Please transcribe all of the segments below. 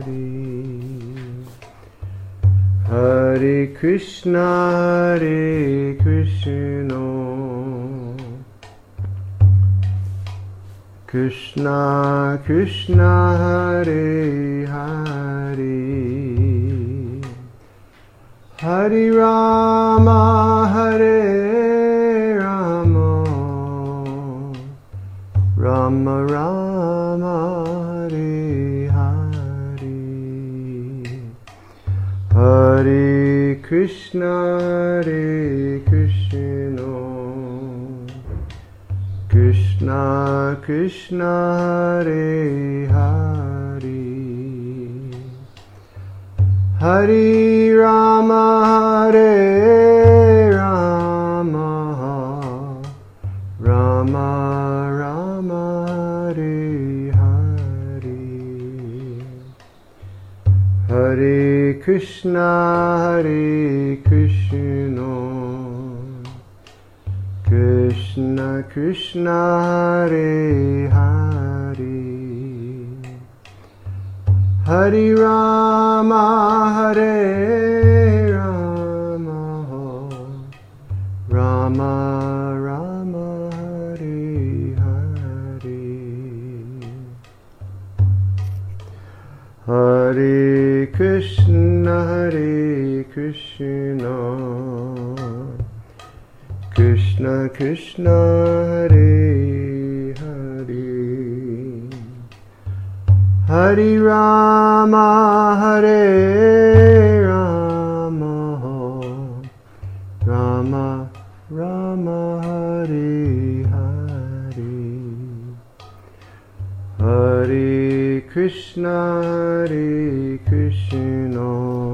Hare Krishna, Hare Krishna, Krishna Krishna, Hare Hare, Hare Rama, Hare Rama, Rama Rama, Hare Hare, Hare Krishna, Hare Krishna, Krishna Krishna, Hare Hare, Hare Rama, Hare Rama, Rama Rama, Hare Hare, Hare Krishna, Hare Krishna, Krishna Krishna, Hare Hare, Hare Rama, Hare Rama, Rama Rama, Hare Hare, Hare Krishna, Hare Krishna, Krishna Krishna, Hare Hare, Hare Rama, Hare Rama, Rama Rama, Hare Hare, Hare Krishna, Hare Krishna,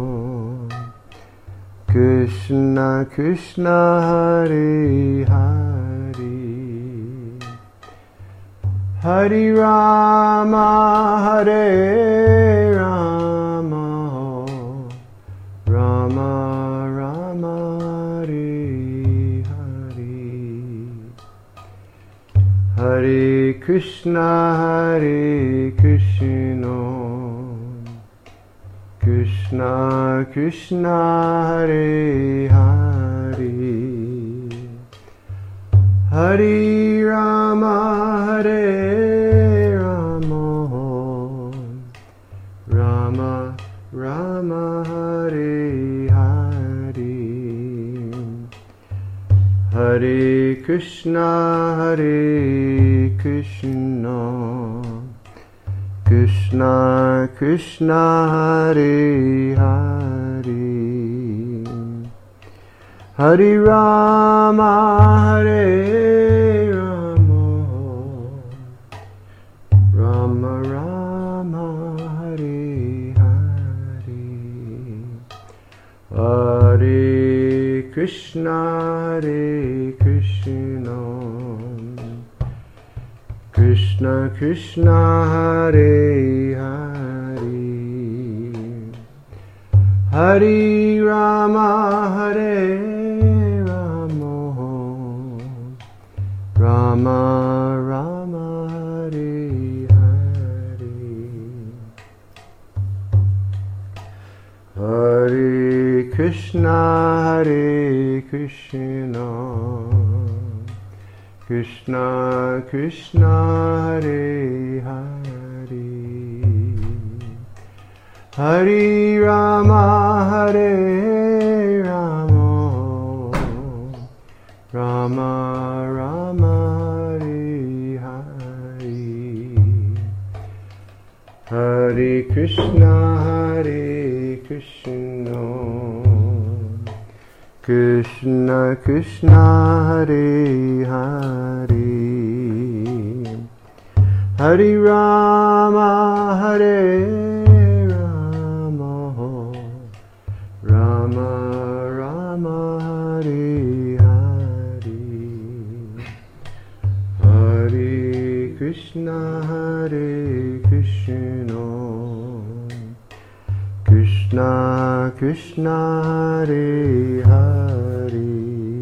Krishna Krishna, Hare Hare, Hare Rama, Hare Rama, Rama Rama, Hare Hare, Hare Krishna, Hare Krishna, Krishna Krishna, Hare Hare, Hare Rama, Hare Rama, Rama Rama, Hare Hare, Hare Krishna, Hare Krishna, Krishna Krishna, Hare Hare, Hare Rama, Hare Rama, Rama Rama, Hare Hare, Hare Krishna, Hare Krishna, Krishna Krishna, Hare Hare, Hare Rama, Hare Rama, Rama Rama, Hare Hare, Hare Krishna, Hare Krishna, Krishna Krishna, Hare Hare, Hare Rama, Hare Rama, Rama Rama, Hare Hare, Hare Krishna, Hare Krishna, Krishna Krishna, Hare Hare, Hare Rama, Hare Rama, Rama Rama, Hare Hare, Hare Krishna, Hare Krishna, Krishna Krishna, Hare Hare,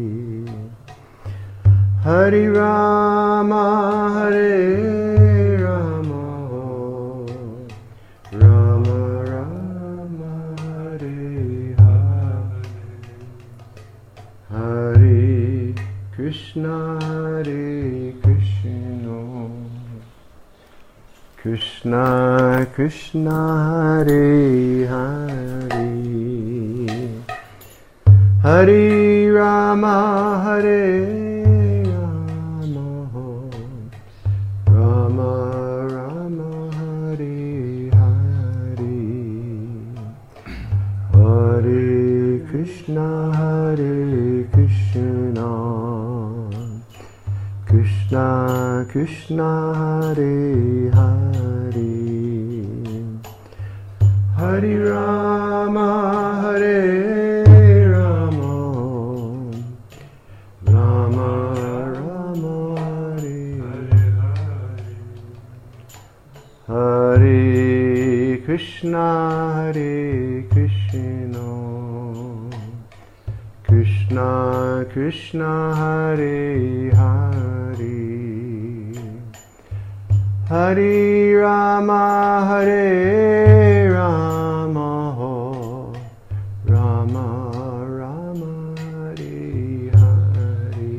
Hare Rama, Hare Rama, Rama Krishna Krishna Hare Hare Hare Rama Hare Rama Rama Rama Hare Hare Hare Krishna Krishna Krishna Hare Hare Hare Rama Hare Rama Rama Rama Hare Hare Krishna Krishna Krishna Hare Hare Hare Rama Hare Rama Rama Rama Hare Hare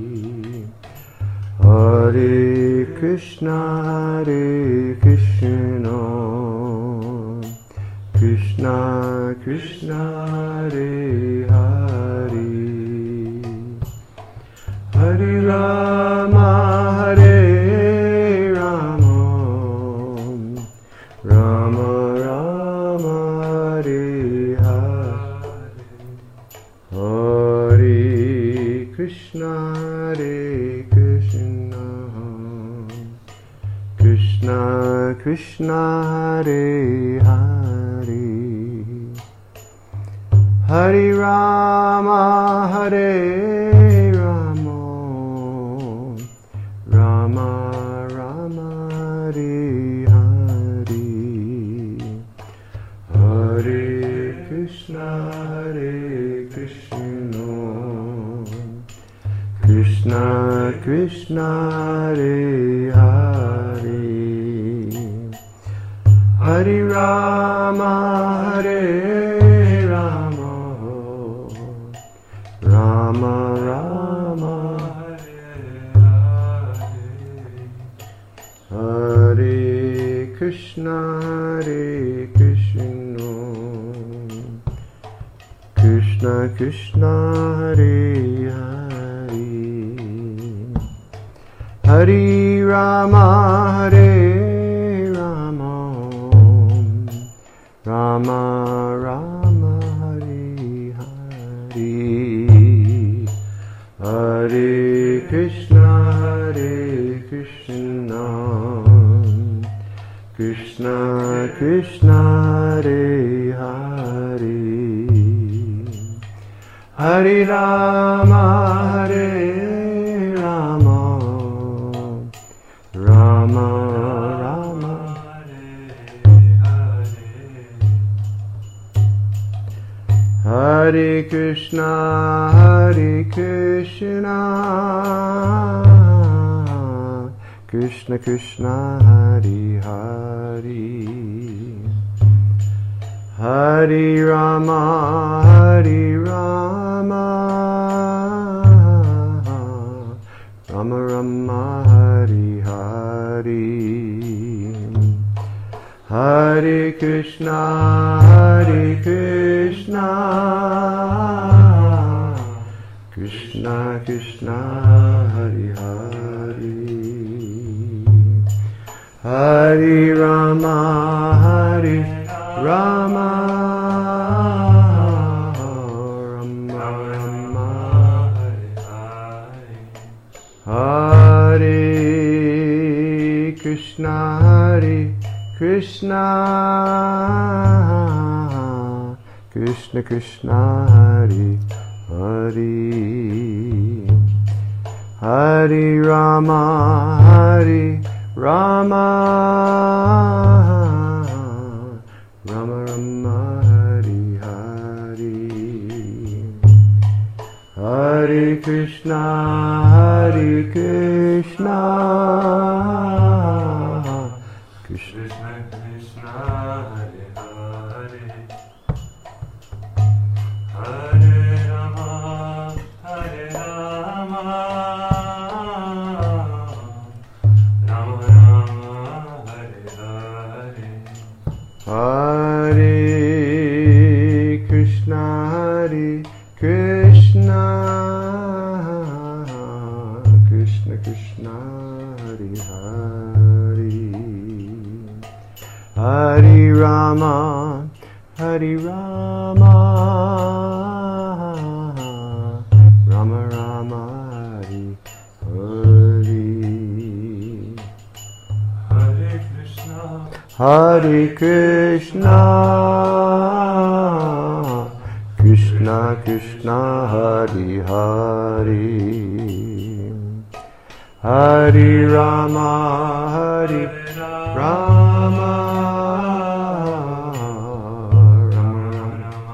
Hare Krishna Krishna Krishna Hare Hare Hare Rama Hare Rama Rama Rama Hare Hare Hare Krishna Krishna Krishna Hare Hare Hare Rama Hare Rama Rama Rama Hare Hare Hare Krishna Krishna Krishna Hare Hare Hare Rama Hare Rama Rama Rama Hare Krishna Krishna Krishna Hare Hare Hare Rama Hare Rama Rama Rama Hare Hare Hare Krishna Krishna Krishna Hare Hare Hare Rama Hare Rama Rama Rama Hare Krishna Krishna Krishna Hare Hare Hare Rama Rama Rama Rama Hare Hare Hare Krishna Krishna Krishna Hare Hare Hare Rama Rama Rama Rama Hare Krishna Krishna Krishna Hare Hare Hare Rama Rama Rama Rama Hare Hare Hare Krishna Krishna Krishna Krishna Hare Hare Hare Rama Rama Rama Rama Hare Hare Hare Krishna, Krishna Krishna, Hare Hare, Hare Rama, Hare Rama, Rama Rama, Hare Hare, Hare Krishna, Krishna Krishna, Hare Hare, Hare Rama, Hare Rama, Rama Rama,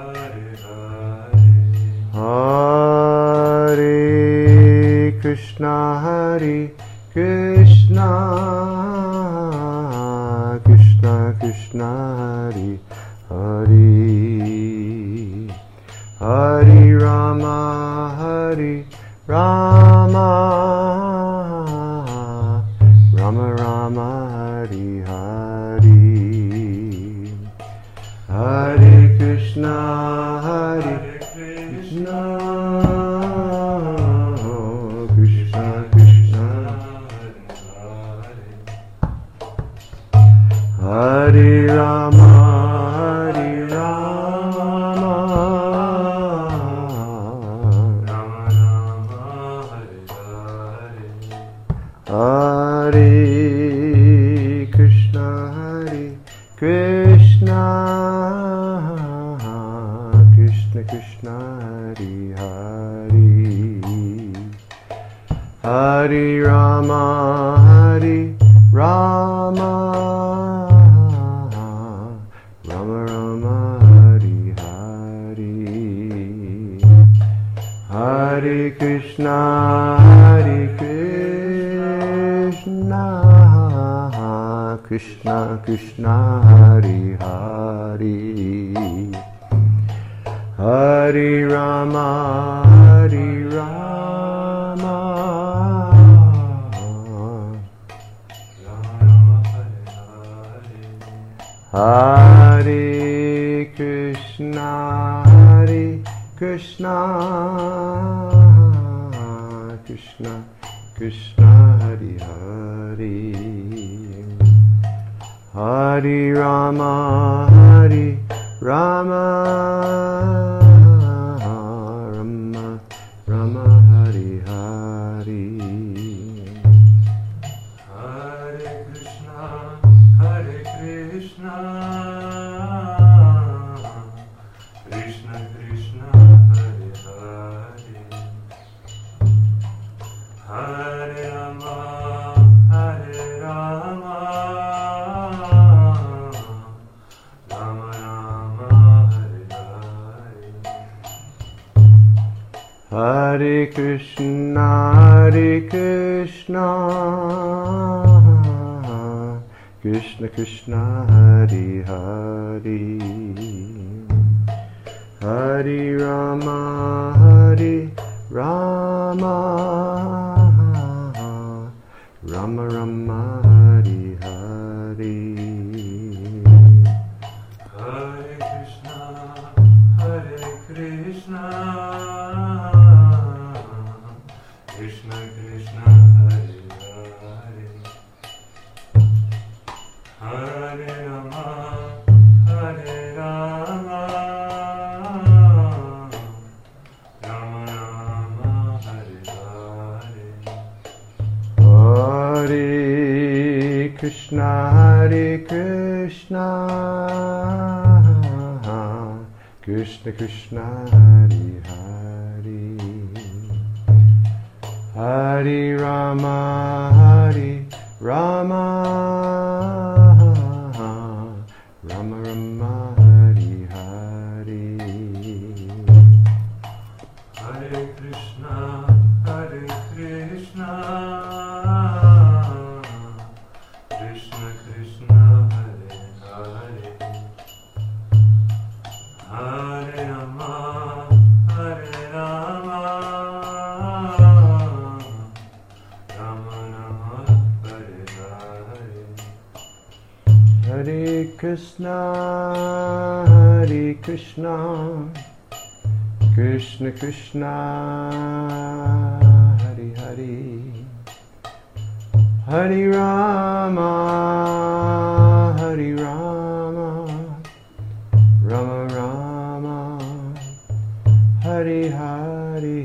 Hare Krishna, Hare Krishna, Krishna Krishna, Hare Hare, Hare Rama, Hare Rama, Rama Rama, Hare Hare, Hare Krishna, Hare Krishna, Krishna Krishna, Hare Rama, Hare Rama, Rama Rama, Hare Krishna, Hare Krishna, Krishna Krishna, Hare Hare, Hare Rama, Hare Rama, Rama Rama, Hare Hare, Hare Krishna, Hare Krishna, Krishna Krishna, Hare Hare, Hare Rama, Hare Rama, Hare Krishna, Hare Krishna, Krishna Krishna, Hare Hare, Hare Rama, Hare Rama, Rama Rama, Hare Hare, Hare Krishna, Hare Krishna, Krishna Krishna, Hare Hare, Hare Rama, Hare Rama, Rama Rama, Hare Hare, Hare Krishna, Hare Krishna, Krishna Krishna, Hare Hare, Hare Rama, Hare Rama, Rama Rama, Hare Hare, Hare Krishna, Hare Krishna, Krishna Krishna, Hare Hare, Hare Rama, Hare Rama, Rama Rama, Hare Hare, Hare Krishna, Hare Krishna, Krishna Krishna, Hare Hare, Hare Rama, Hare Rama, Rama Rama, Hare Hare, Hare Krishna, Hare Krishna, Krishna Krishna, Hare Hare, Hare Rama, Hare Rama, Rama Rama, Hare Hare, Hare Krishna, Hare Krishna, Krishna Krishna, Hare Hare, Hare Rama, Hare Rama, Rama Rama, Hare Hare.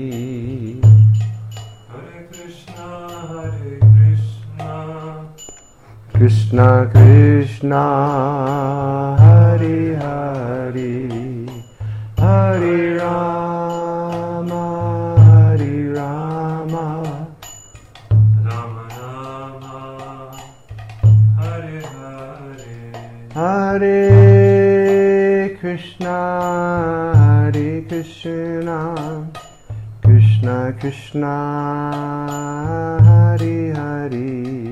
Hare Krishna, Hare Krishna, Krishna Krishna, Hare Hare, Hare Rama, Hare Rama, Rama Rama, Hare Hare. Hare Krishna, Hare Krishna, Krishna Krishna, Hare Hare,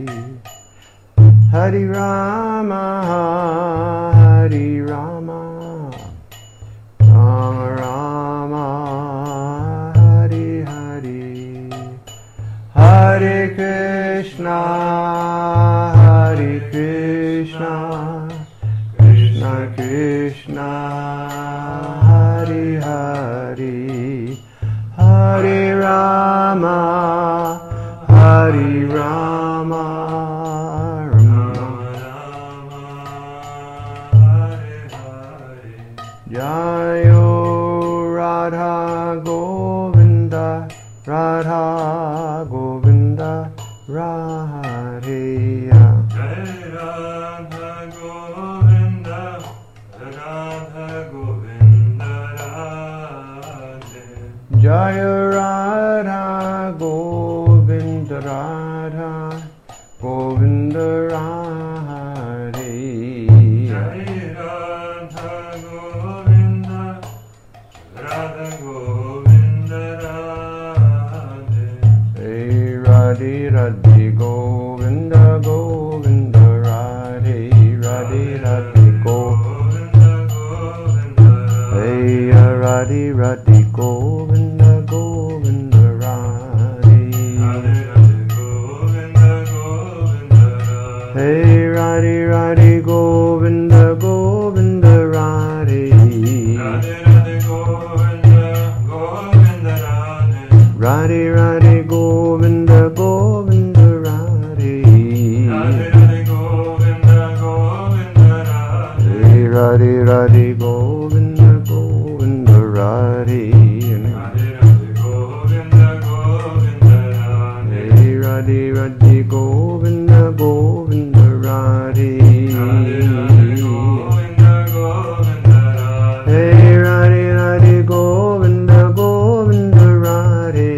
Hare Rama, Hare Rama, Rama Rama, Hare Hare, Hare Krishna, Hare Krishna, Krishna Krishna, Hare Hare, Hare Rama, Hare Rama, Jayo Radha Govinda, Radha Govinda, Radhe. Jai Radha Govinda, Radha Govinda Radhe. Jaya Radha Govinda, Radha Govinda Radhe. Jai Radha Govinda, Radha Govinda Radhe. Hey Radhe Radhe Govinda Govinda Radhe, Radhe Radhe Govinda. Hey Radhe Radhe Govinda Govinda Radhe. Hey Radhe Radhe Govinda Govinda Radhe. Radhe Radhe Govinda Govinda Radhe. Hey Radhe Radhe Govinda Govinda Radhe. Hey Radhe Radhe Govinda Govinda Radhe. Hey Radhe Radhe Govinda Govinda Radhe.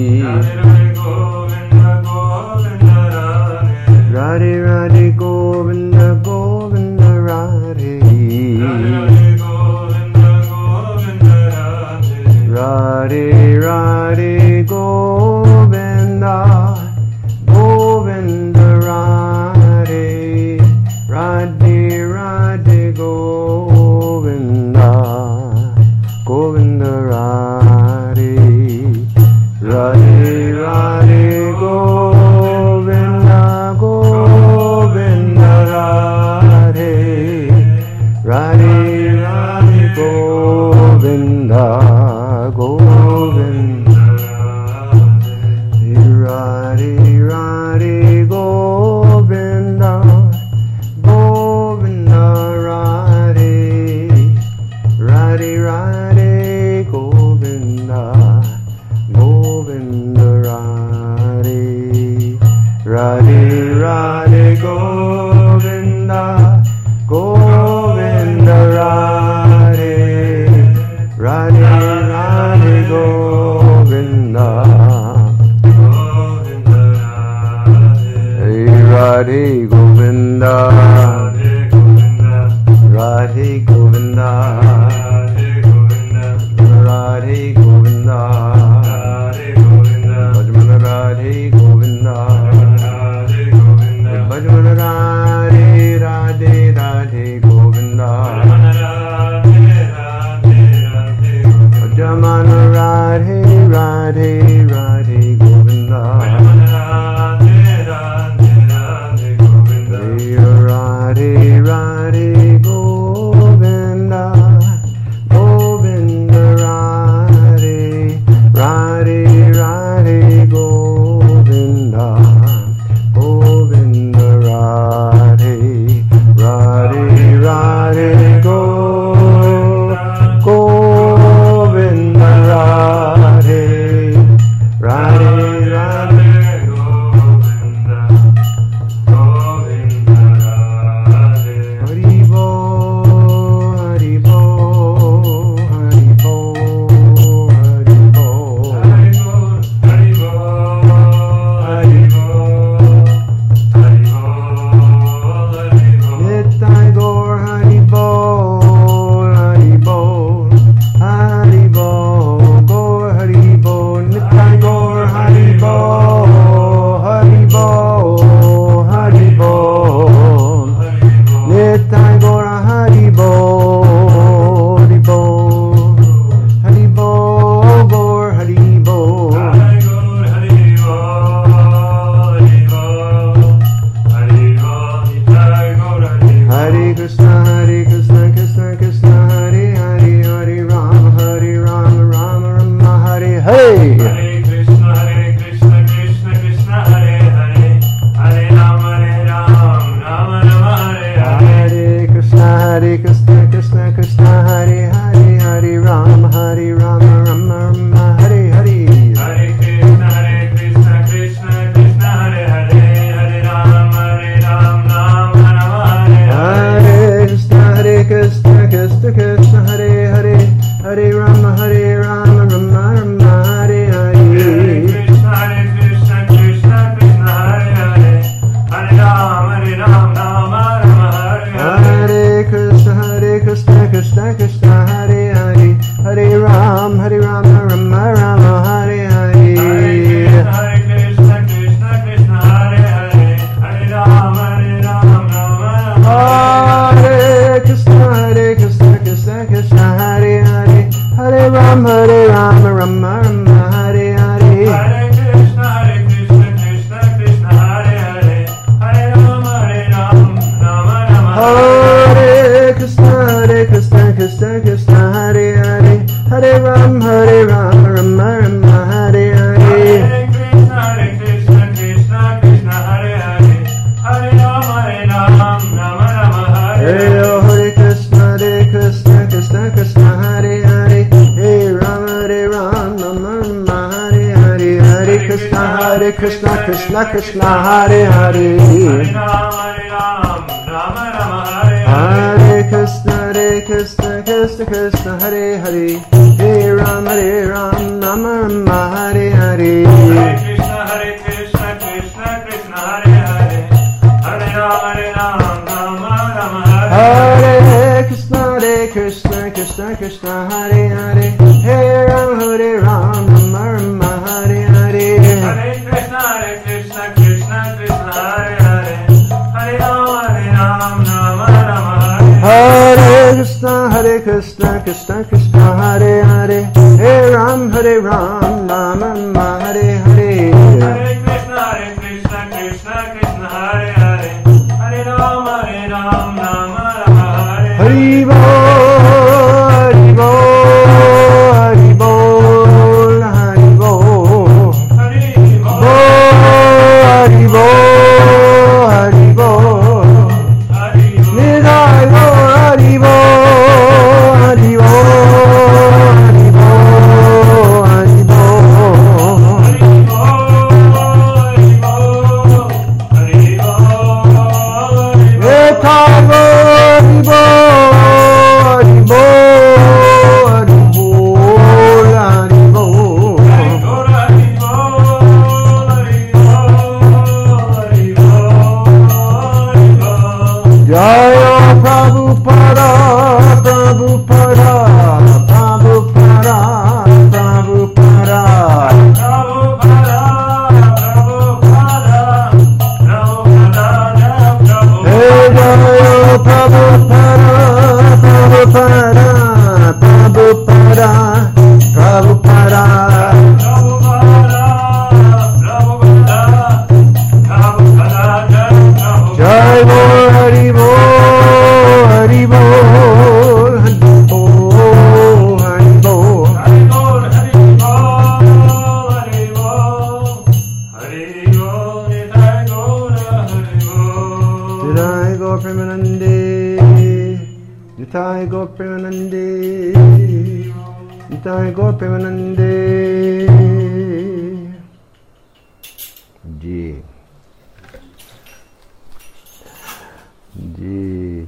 Radhe Radhe Govinda Govinda Radhe. Radhe Radhe Govinda Govinda Hare Krishna, Krishna Krishna, Hare Hare, Hare Rama, Rama Rama, Hare Hare. Hare Krishna, Krishna Krishna, Hare Hare, Hare Ram, Rama Rama, Hare Hare. Hare Krishna, Krishna Krishna, Hare Hare, Hare Rama, Rama Rama, Hare Hare. Hare Krishna, Krishna Krishna, Hare Hare, Hare Ram, Rama Rama, Hare Hare. Hare Krishna, Krishna Krishna, Hare Hare, Hare Ram, Rama Rama, Hare Hare. Hare Krishna, Krishna Krishna, Hare Hare, Hare Ram, Rama Rama, Hare Hare Krishna, Krishna Krishna, Hare Hare, Hare Ram, Rama Rama, Hare Hare. Hare Krishna, Krishna Krishna, Hare Hare, Hare Ram, Rama Rama, Hare Krishna, Krishna Krishna, Hare Hare, Hare Ram, Rama Rama, Hare Hare. Hare Krishna, Krishna Krishna, Hare Hare, Hare Ram, Rama Rama, Hare Hare Hare. Krishna, Krishna Krishna, Hare Hare, Hare Ram, Rama Rama, Hare Hare. Hare Krishna, Krishna Krishna, Hare Hare. Hare Ram, Rama Rama, Hare Hare. Hare Krishna, Krishna, Hare Hare, Hare Ram, Rama Rama, Hare Hare. Hare Krishna, Krishna Krishna, Hare Hare, Hare Ram, Rama Rama, Hare Hare. Hare Krishna, Krishna, Hare Hare, Hare Ram, Rama Rama, Hare Hare. Hare Krishna, Krishna Krishna, Hare Hare, Hare Ram, Rama Rama, Hare Hare. Hare Krishna, Krishna, Hare Hare, Hare Ram, Rama Rama, Hare Hare. Hare Krishna, Krishna Krishna, Hare Hare, Hare Ram, Rama Rama, Hare Hare. Hari Bol, Hari Bol, Hari Bol, Hari Bol. Hari Bol, Hari Bol, Hari Bol, Hari Bol, Nidai Bol, Hari Bol, Hari Bol, Hari Bol, Hari Bol. Hari Bol, Hari Bol, Etai Bol, Hari Bol, Hari Bol, Hari Bol, Hari Bol. Jaya Prabhupada, Prabhupada, Prabhupada, Prabhupada. Hey Jaya Prabhupada, Prabhupada, Prabhupada, Prabhupada. Jai Bol, Hari Bol, Hari Bol, Hari Bol, Hari Bol. Nitai Gaur Premanande, Nitai Gaur Premanande, Nitai Gaur Premanande. Ji. Ji.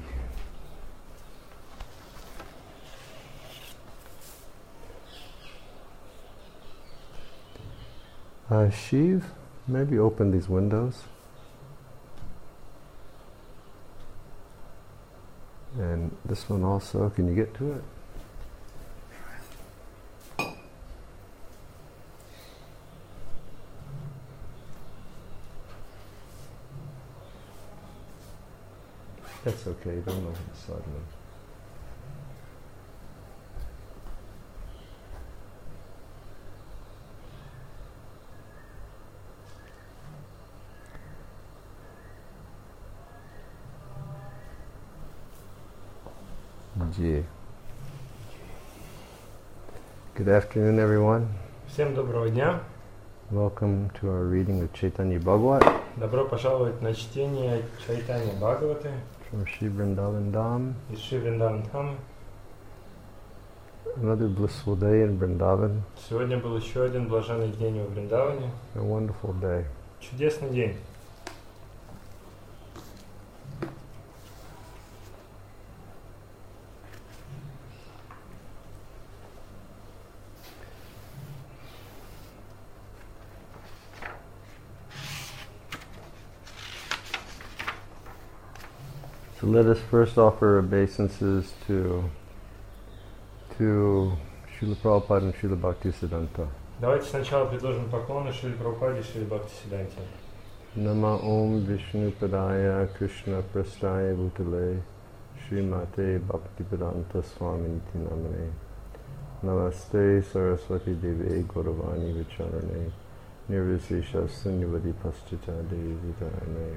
Shiv, maybe open these windows. And this one also, can you get to it? That's okay, don't open the side one. Ji. Good afternoon, everyone. Всем доброго дня. Welcome to our reading of Chaitanya Bhagavat. Добро пожаловать на чтение Чайтанья Бхагаваты. from Shri Vrindavan Dham. из Шри Вриндаван Дхамы. Another blissful day in Vrindavan. Сегодня был еще один блаженный день во Вриндаване. A wonderful day. Чудесный день. So let us first offer obeisances to Srila Prabhupada and Srila Bhaktisiddhanta. Давайте сначала предложим поклоны Шриле Прабхупаде и Шриле Бхактисиддханте. Nama Om Vishnu Padaya Krishna Prastaya Bhutale Srimate Bhaktivedanta Swaminiti Namane Namaste Saraswati Devi Gauravani Vicharane Nirvisesha Sunyavadi Paschita Devi Vitarane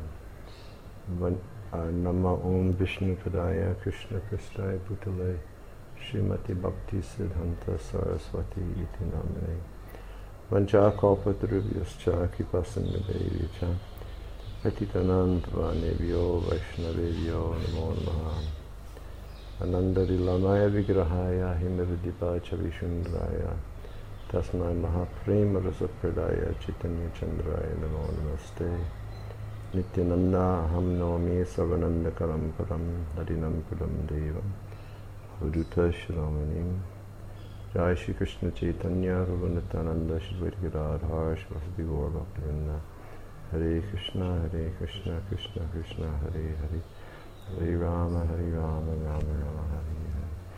Nama Om Vishnu Padaya Krishna Prastaya Bhutale Srimati Bhaktisiddhanta Saraswati Iti Namane Vanchakalpatarubhyascha Kripasinnadevicha Patitanandvanebhyo Vaishnavebhyo Namo Namaha Anandarilamaya Vigrahaya Himavadipa Chavishundraya Tasmai Mahaprema Rasapradaya Chaitanya Chandraya Namo Namaste Nityananda Aham Nomi Savananda Karamparam Harinam Pudam Devam Uduta Shromanim Jai Shri Krishna Chaitanya Prabhu Shri Radha Shri Gaur Bhaktivinoda Hare Krishna Krishna Krishna Hare Hare Hare Rama Rama Rama Hare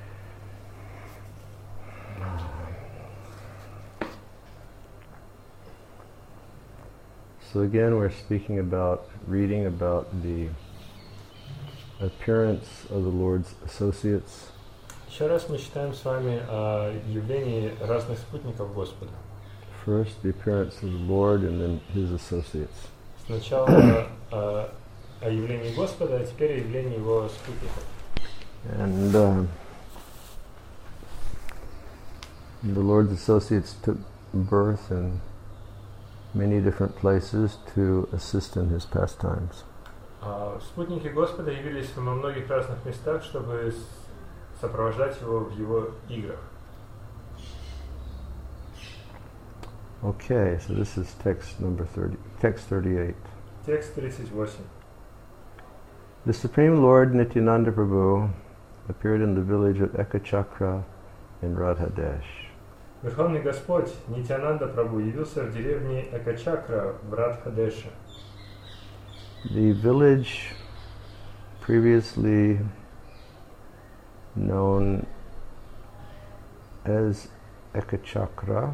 Hare. So again we're speaking about, reading about the appearance of the Lord's associates. Еще раз мы читаем с вами о явлении разных спутников Господа. First, the appearance of the Lord, and then His associates. Сначала о явлении Господа, а теперь о явлении Его спутников. And the Lord's associates took birth in many different places to assist in His pastimes. Спутники Господа явились во многих разных местах, чтобы сопровождать Его в Его играх. Okay, so this is text number 30, text 38. Текст 38. The Supreme Lord Nityananda Prabhu appeared in the village of Ekachakra in Radhadesh. Верховный Господь Нитянанда Прабху явился в деревне Экачакра в Радхадеше. The village previously known as Ekachakra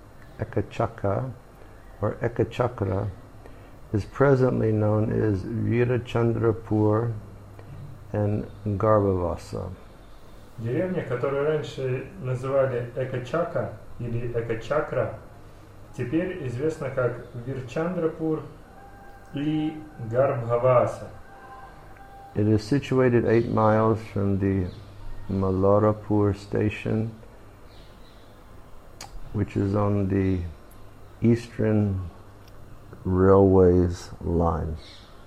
or Ekachakra is presently known as Virachandrapur and Garbhavasa. Деревня, которую раньше называли Экачака или Экачакра, теперь известна как Вирчандрапур и Гарбхаваса. It is situated 8 miles from the Mallarapur station, which is on the Eastern Railways line.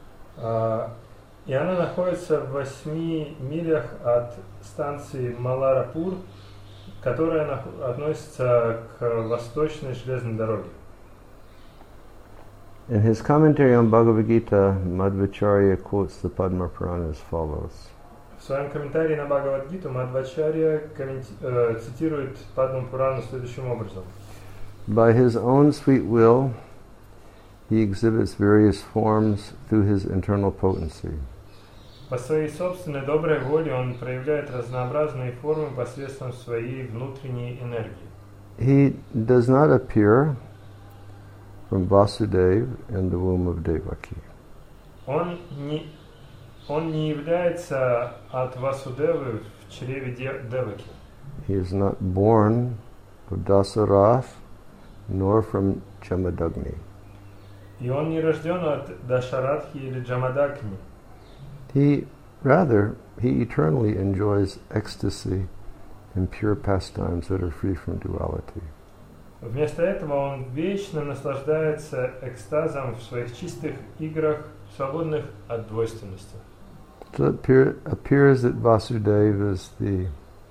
И она находится в 8 милях от станции Маларапур, которая относится к восточной железной дороге. In his commentary on Bhagavad Gita, Madhvacharya quotes the Padma Purana as follows. В своем комментарии на Бхагавад-гиту Мадхвачарья цитирует Падму Пурану следующим образом. By his own sweet will, he exhibits various forms through his internal potency. По своей собственной доброй воле он проявляет разнообразные формы посредством своей внутренней энергии. He does not appear from Vasudev in the womb of Devaki. Он не является от Васудевы в чреве Деваки. He is not born of Dasarath nor from Jamadagni. И он не рожден от Дашарадхи или Джамадагни. He eternally enjoys ecstasy and pure pastimes that are free from duality. Вместо этого он вечно наслаждается экстазом в своих чистых играх, свободных от двойственности. So it appears that Vasudeva is the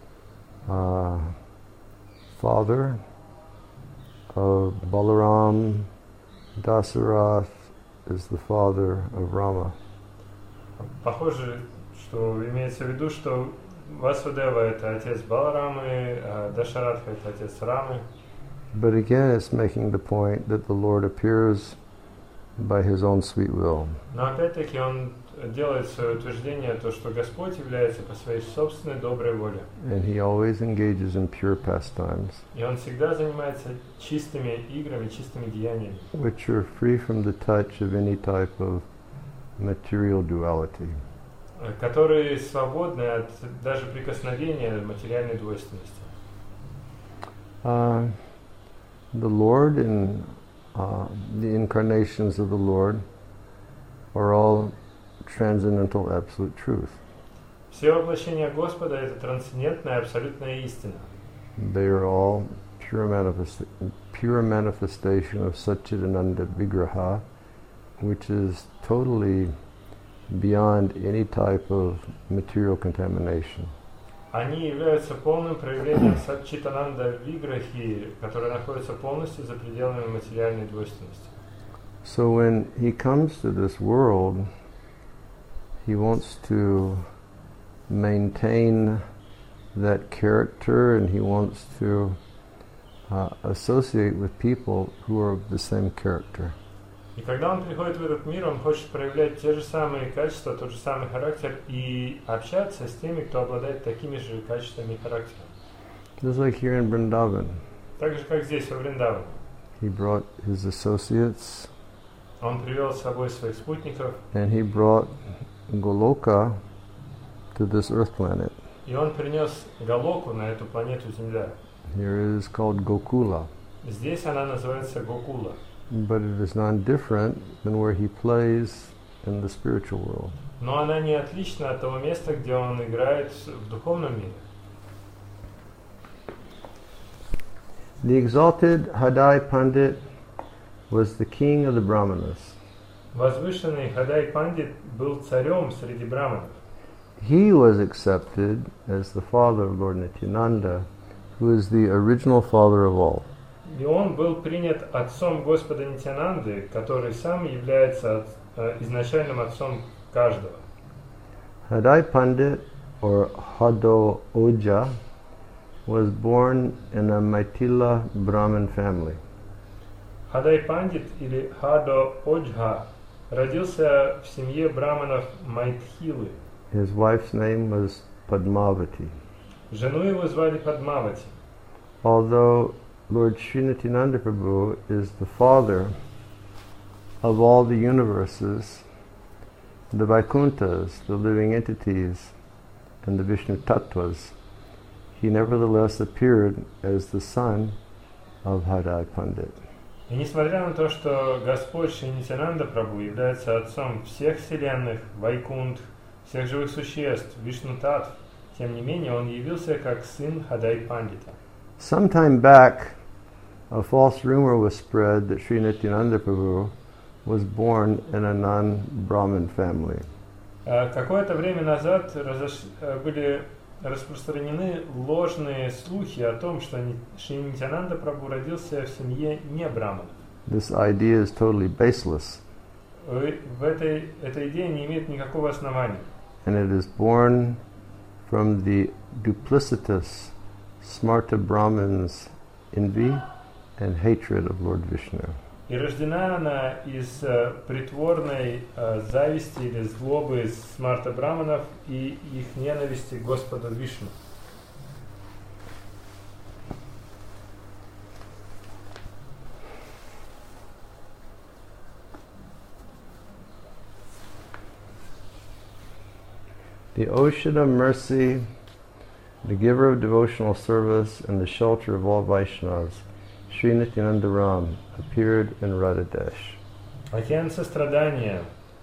father of Balaram, Dasarath is the father of Rama. Похоже, что имеется в виду, что Васудева это отец Баларамы, а Дашаратха это отец Рамы. But again, it's making the point that the Lord appears by His own sweet will. Но опять-таки он делает свое утверждение, то, что Господь является по своей собственной доброй воле. And He always engages in pure pastimes, И он всегда занимается чистыми играми, чистыми деяниями, which are free from the touch of any type of material duality. которые свободны от даже прикосновения материальной двойственности. The Lord and the incarnations of the Lord are all transcendental absolute truth. Все воплощения Господа — это трансцендентная абсолютная истина. They are all pure manifestation of Satchidananda Vigraha, which is totally beyond any type of material contamination. Они являются полным проявлением Сатчитананда Виграхи, которая находится полностью за пределами материальной двойственности. So when he comes to this world, he wants to maintain that character, and he wants to associate with people who are of the same character. И когда он приходит в этот мир, он хочет проявлять те же самые качества, тот же самый характер и общаться с теми, кто обладает такими же качествами и характером. Just like here in Vrindavan, Так же, как здесь, во Вриндаване. he brought his associates, Он привел с собой своих спутников, and he brought Goloka to this earth planet. и он принес Галоку на эту планету Земля. Here it is called Gokula, Здесь она называется Гокула. but it is not different than where he plays in the spiritual world. Но она не отлична от того места, где он играет в духовном мире. The exalted Hadai Pandit was the king of the Brahmanas. Возвышенный Хадай Пандит был царем среди браманов. He was accepted as the father of Lord Nityananda, who is the original father of all. И он был принят отцом Господа Нитянанды, который сам является изначальным отцом каждого. Hadai Pandit, or Hado Oja, was born in a Maitila Brahmin family. Хадай Пандит или Хадо Оджха родился в семье браманов Майтхилы. His wife's name was Padmavati. Жену его звали Падмавати. Although Lord Sri Nityananda Prabhu is the father of all the universes, the Vaikunthas, the living entities, and the Vishnu Tattvas, he nevertheless appeared as the son of Hadai Pandit. И несмотря на то, что Господь Шри Нитянанда Прабху является отцом всех вселенных, Вайкунтх, всех живых существ, Вишну Таттв, тем не менее он явился как сын Хадай Пандита. Some time back, a false rumor was spread that Sri Nityananda Prabhu was born in a non-Brahmin family. Какое-то время назад были распространены ложные слухи о том, что Шри Нитянанда Прабху родился в семье не браманов. This idea is totally baseless, Эта идея не имеет никакого основания. and it is born from the duplicitous Smarta Brahmins' envy and hatred of Lord Vishnu. И рождена она из притворной зависти или злобы смарта браманов и их ненависти к Господу Вишну. The ocean of mercy, the giver of devotional service, and the shelter of all Vaishnavas, Sri Nityananda Ram, appeared in Radhadesh. Океан сострадания,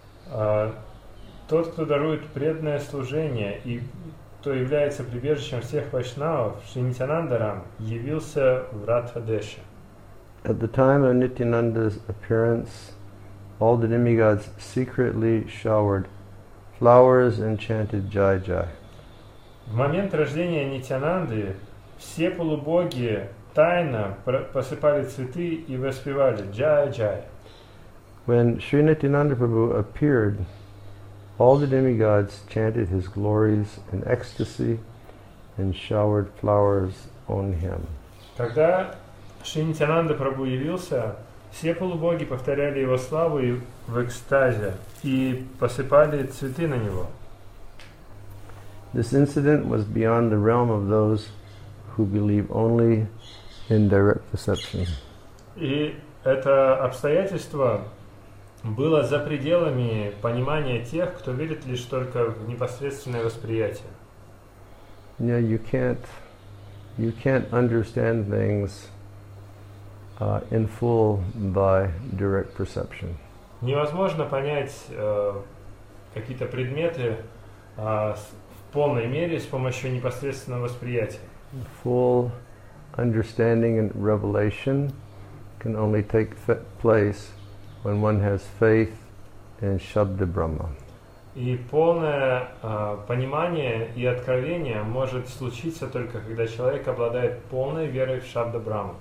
тот, кто дарует преданное служение и кто является прибежищем всех вайшнавов, Шри Нитянанда Рам, явился в Радхадеше. At the time of Nityananda's appearance, all the demigods secretly showered flowers enchanted Jai Jai. В момент рождения Нитянанды все полубоги тайно посыпали цветы и воспевали «Джай-Джай». When Sri Nityananda Prabhu appeared, all the demigods chanted his glories in ecstasy and showered flowers on him. Когда Шри Нитянанда Прабху явился, все полубоги повторяли его славу в экстазе и посыпали цветы на него. This incident was beyond the realm of those who believe only in direct perception. И это обстоятельство было за пределами понимания тех, кто верит лишь только в непосредственное восприятие. Yeah, you can't understand things in full by direct perception. Невозможно понять какие-то предметы в полной мере с помощью непосредственного восприятия. Full understanding and revelation can only take place when one has faith in Shabda Brahma. И полное понимание и откровение может случиться только когда человек обладает полной верой в Шабда Брахму.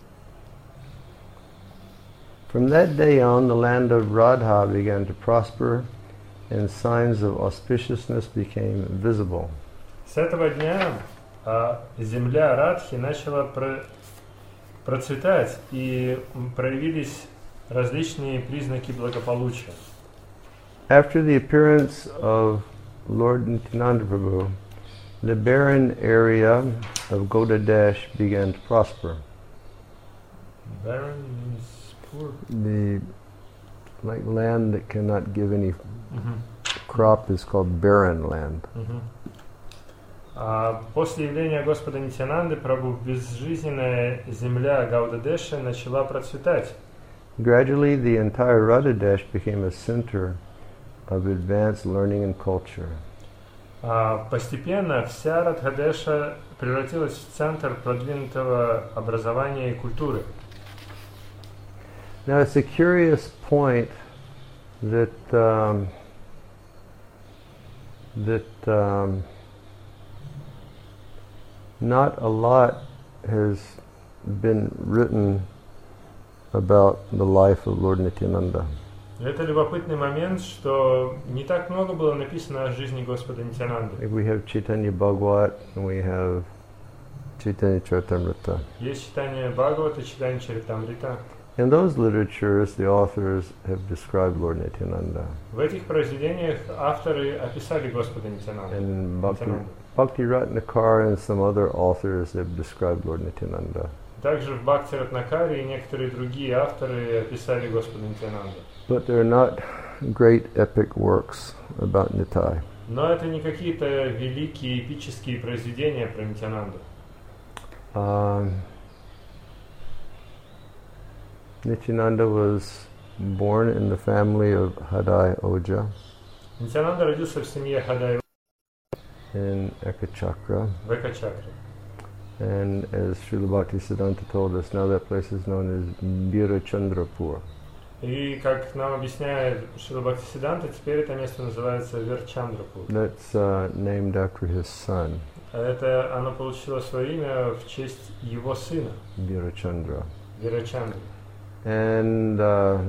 From that day on, the land of Radha began to prosper, and signs of auspiciousness became visible. С этого дня земля Радхи начала процветать, и проявились различные признаки благополучия. After the appearance of Lord Nityananda Prabhu, the barren area of Godadesh began to prosper. Barren means poor. The land that cannot give any crop is called barren land. После явления Господа Нитянанды Прабху безжизненная земля Гаудадеша начала процветать. Gradually, the entire Radhadesh became a center of advanced learning and culture. Постепенно вся Радхадеша превратилась в центр продвинутого образования и культуры. Now, it's a curious point that not a lot has been written about the life of Lord Nityananda. Это любопытный момент, что не так много было написано о жизни Господа Нитянанды. We have Chaitanya Bhagavat and we have Chaitanya Charitamrita. Есть читание Бхагавата, читание Чаритамрита. In those literatures, the authors have described Lord Nityananda. В этих произведениях авторы описали Господа Нитянанду. And Bhakti Ratnakar and some other authors have described Lord Nityananda. Также в Бхакти Ратнакаре и некоторые другие авторы описали Господа Нитянанду. But they're not great epic works about Nitai. Но это не какие-то великие эпические произведения про Нитянанду. Nityananda was born in the family of Hadai Oja Нитянанда родился в семье Хадай in Ekachakra. в Экачакре. And as Srila Bhaktisiddhanta told us, now that place is known as Birachandrapur. И как нам объясняет Шрила Бхактисиддханта, теперь это место называется Верчандрапур. That's named after his son, Это оно получило свое имя в честь его сына Birachandra. Вирачандры. And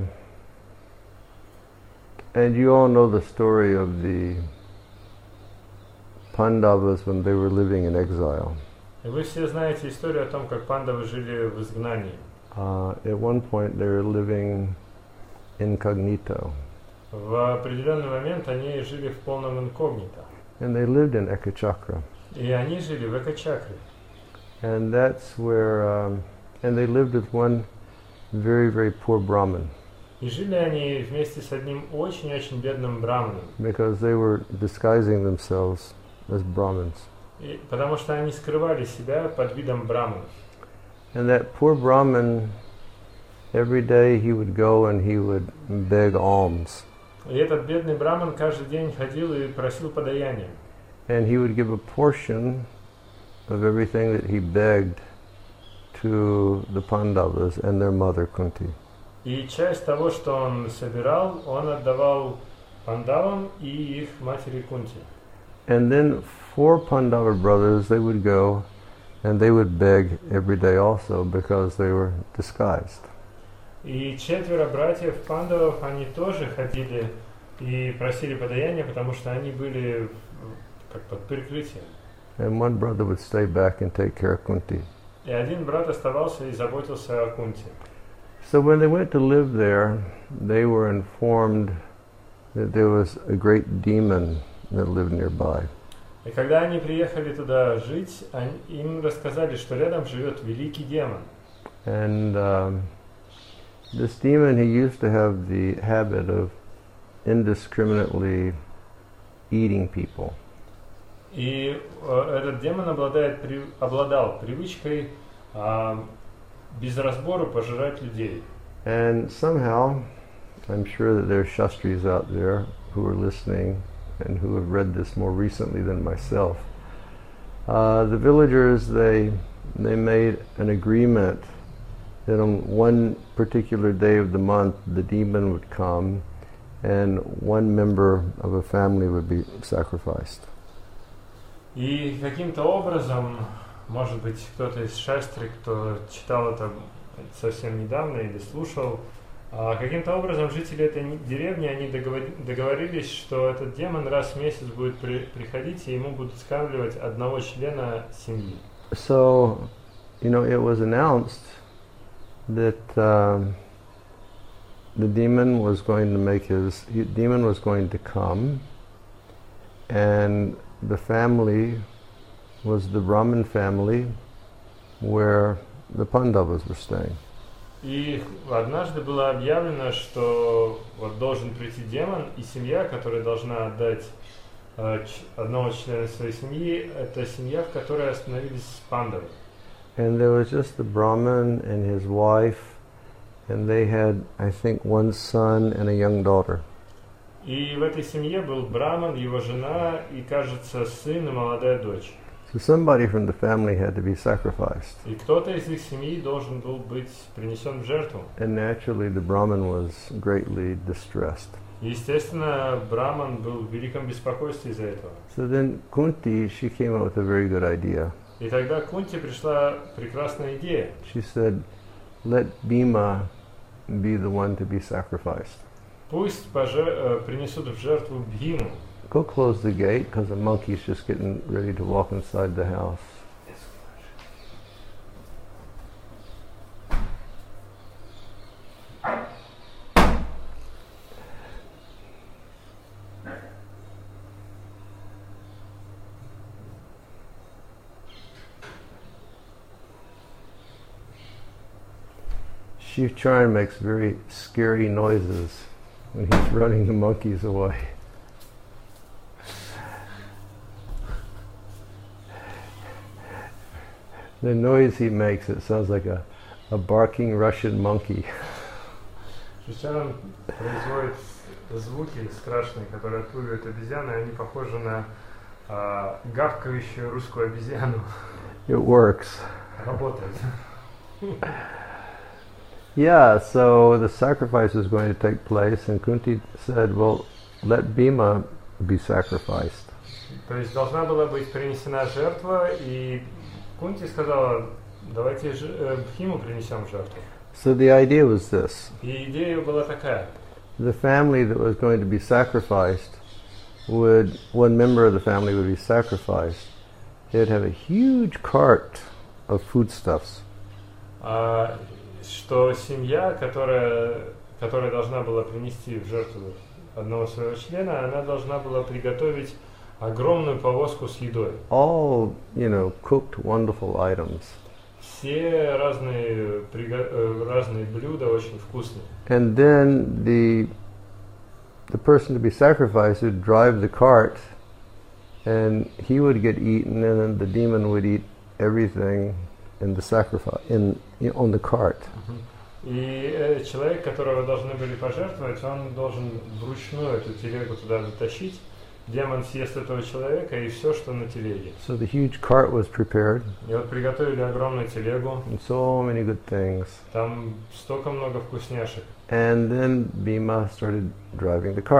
you all know the story of the Pandavas when they were living in exile. И вы все знаете историю о том, как пандавы жили в изгнании. At one point they were living incognito. В определенный момент они жили в полном инкогнито. And they lived in Ekachakra. И они жили в Экачакре. And that's where, and they lived with one very, very poor Brahmin. И жили они вместе с одним очень-очень бедным браманом. Because they were disguising themselves as Brahmins. И потому что они скрывали себя под видом браманов. And that poor Brahmin, every day he would go and he would beg alms. И этот бедный браман каждый день ходил и просил подаяния. And he would give a portion of everything that he begged to the Pandavas and their mother Kunti. И часть того, что он собирал, он отдавал Пандавам и их матери Кунти. And then 4 Pandava brothers, they would go and they would beg every day also because they were disguised. И 4 братьев Пандавов, они тоже ходили и просили подаяния, потому что они были как под прикрытием. And one brother would stay back and take care of Kunti. И один брат оставался и заботился о Кунти. So when they went to live there, they were informed that there was a great demon that lived nearby. И когда они приехали туда жить, им рассказали, что рядом живет великий демон. And this demon, he used to have the habit of indiscriminately eating people. И этот демон обладал привычкой без разбору пожирать людей. And somehow, I'm sure that there are Shastris out there who are listening and who have read this more recently than myself. The villagers, they made an agreement that on one particular day of the month, the demon would come and one member of a family would be sacrificed. И каким-то образом, может быть, кто-то из шастри, кто читал это совсем недавно или слушал, каким-то образом жители этой деревни, они договорились, что этот демон раз в месяц будет приходить, и ему будут скармливать одного члена семьи. So, it was announced that the demon was going to come, and the family was the Brahmin family where the Pandavas were staying. И однажды было объявлено, что вот должен прийти демон, и семья, которая должна отдать одного члена своей семьи, это семья, в которой остановились пандавы. And there was just the Brahmin and his wife, and they had, I think, one son and a young daughter. И в этой семье был браман, его жена и, кажется, сын и молодая дочь. So somebody from the family had to be sacrificed. И кто-то из их семьи должен был быть принесен в жертву. And naturally the Brahmin was greatly distressed. Естественно, браман был в великом беспокойстве из-за этого. So then Kunti, she came up with a very good idea. И тогда Кунти пришла прекрасная идея. She said, let Bhima be the one to be sacrificed. Пусть принесут в жертву Бхиму. Go close the gate because the monkey's just getting ready to walk inside the house. Shiv Charan makes very scary noises when he's running the monkeys away. The noise he makes, it sounds like a barking Russian monkey. Шичаран производит звуки страшные, которые отпугивают обезьяны, они похожи на гавкающую русскую обезьяну. It works. Работает. Yeah, so the sacrifice was going to take place, and Kunti said, well, let Bhima be sacrificed. То есть должна была быть принесена жертва, и Кунти сказала, давайте Бхиму принесем в жертву. So the idea was this. И идея была такая. The family that was going to be sacrificed one member of the family would be sacrificed. They'd have a huge cart of foodstuffs. Что семья, которая должна была принести в жертву одного своего члена, она должна была приготовить огромную повозку с едой. All, cooked wonderful items. Все разные блюда очень вкусные. And then the person to be sacrificed would drive the cart, and he would get eaten, and then the demon would eat everything in the sacrifice on the cart. И человек, которого должны были пожертвовать, он должен вручную эту телегу туда затащить. Демон съест этого человека и все, что на телеге. So the huge cart was prepared. И вот приготовили огромную телегу. And so many good things. Там столько много вкусняшек. And then Bhima started driving the cart.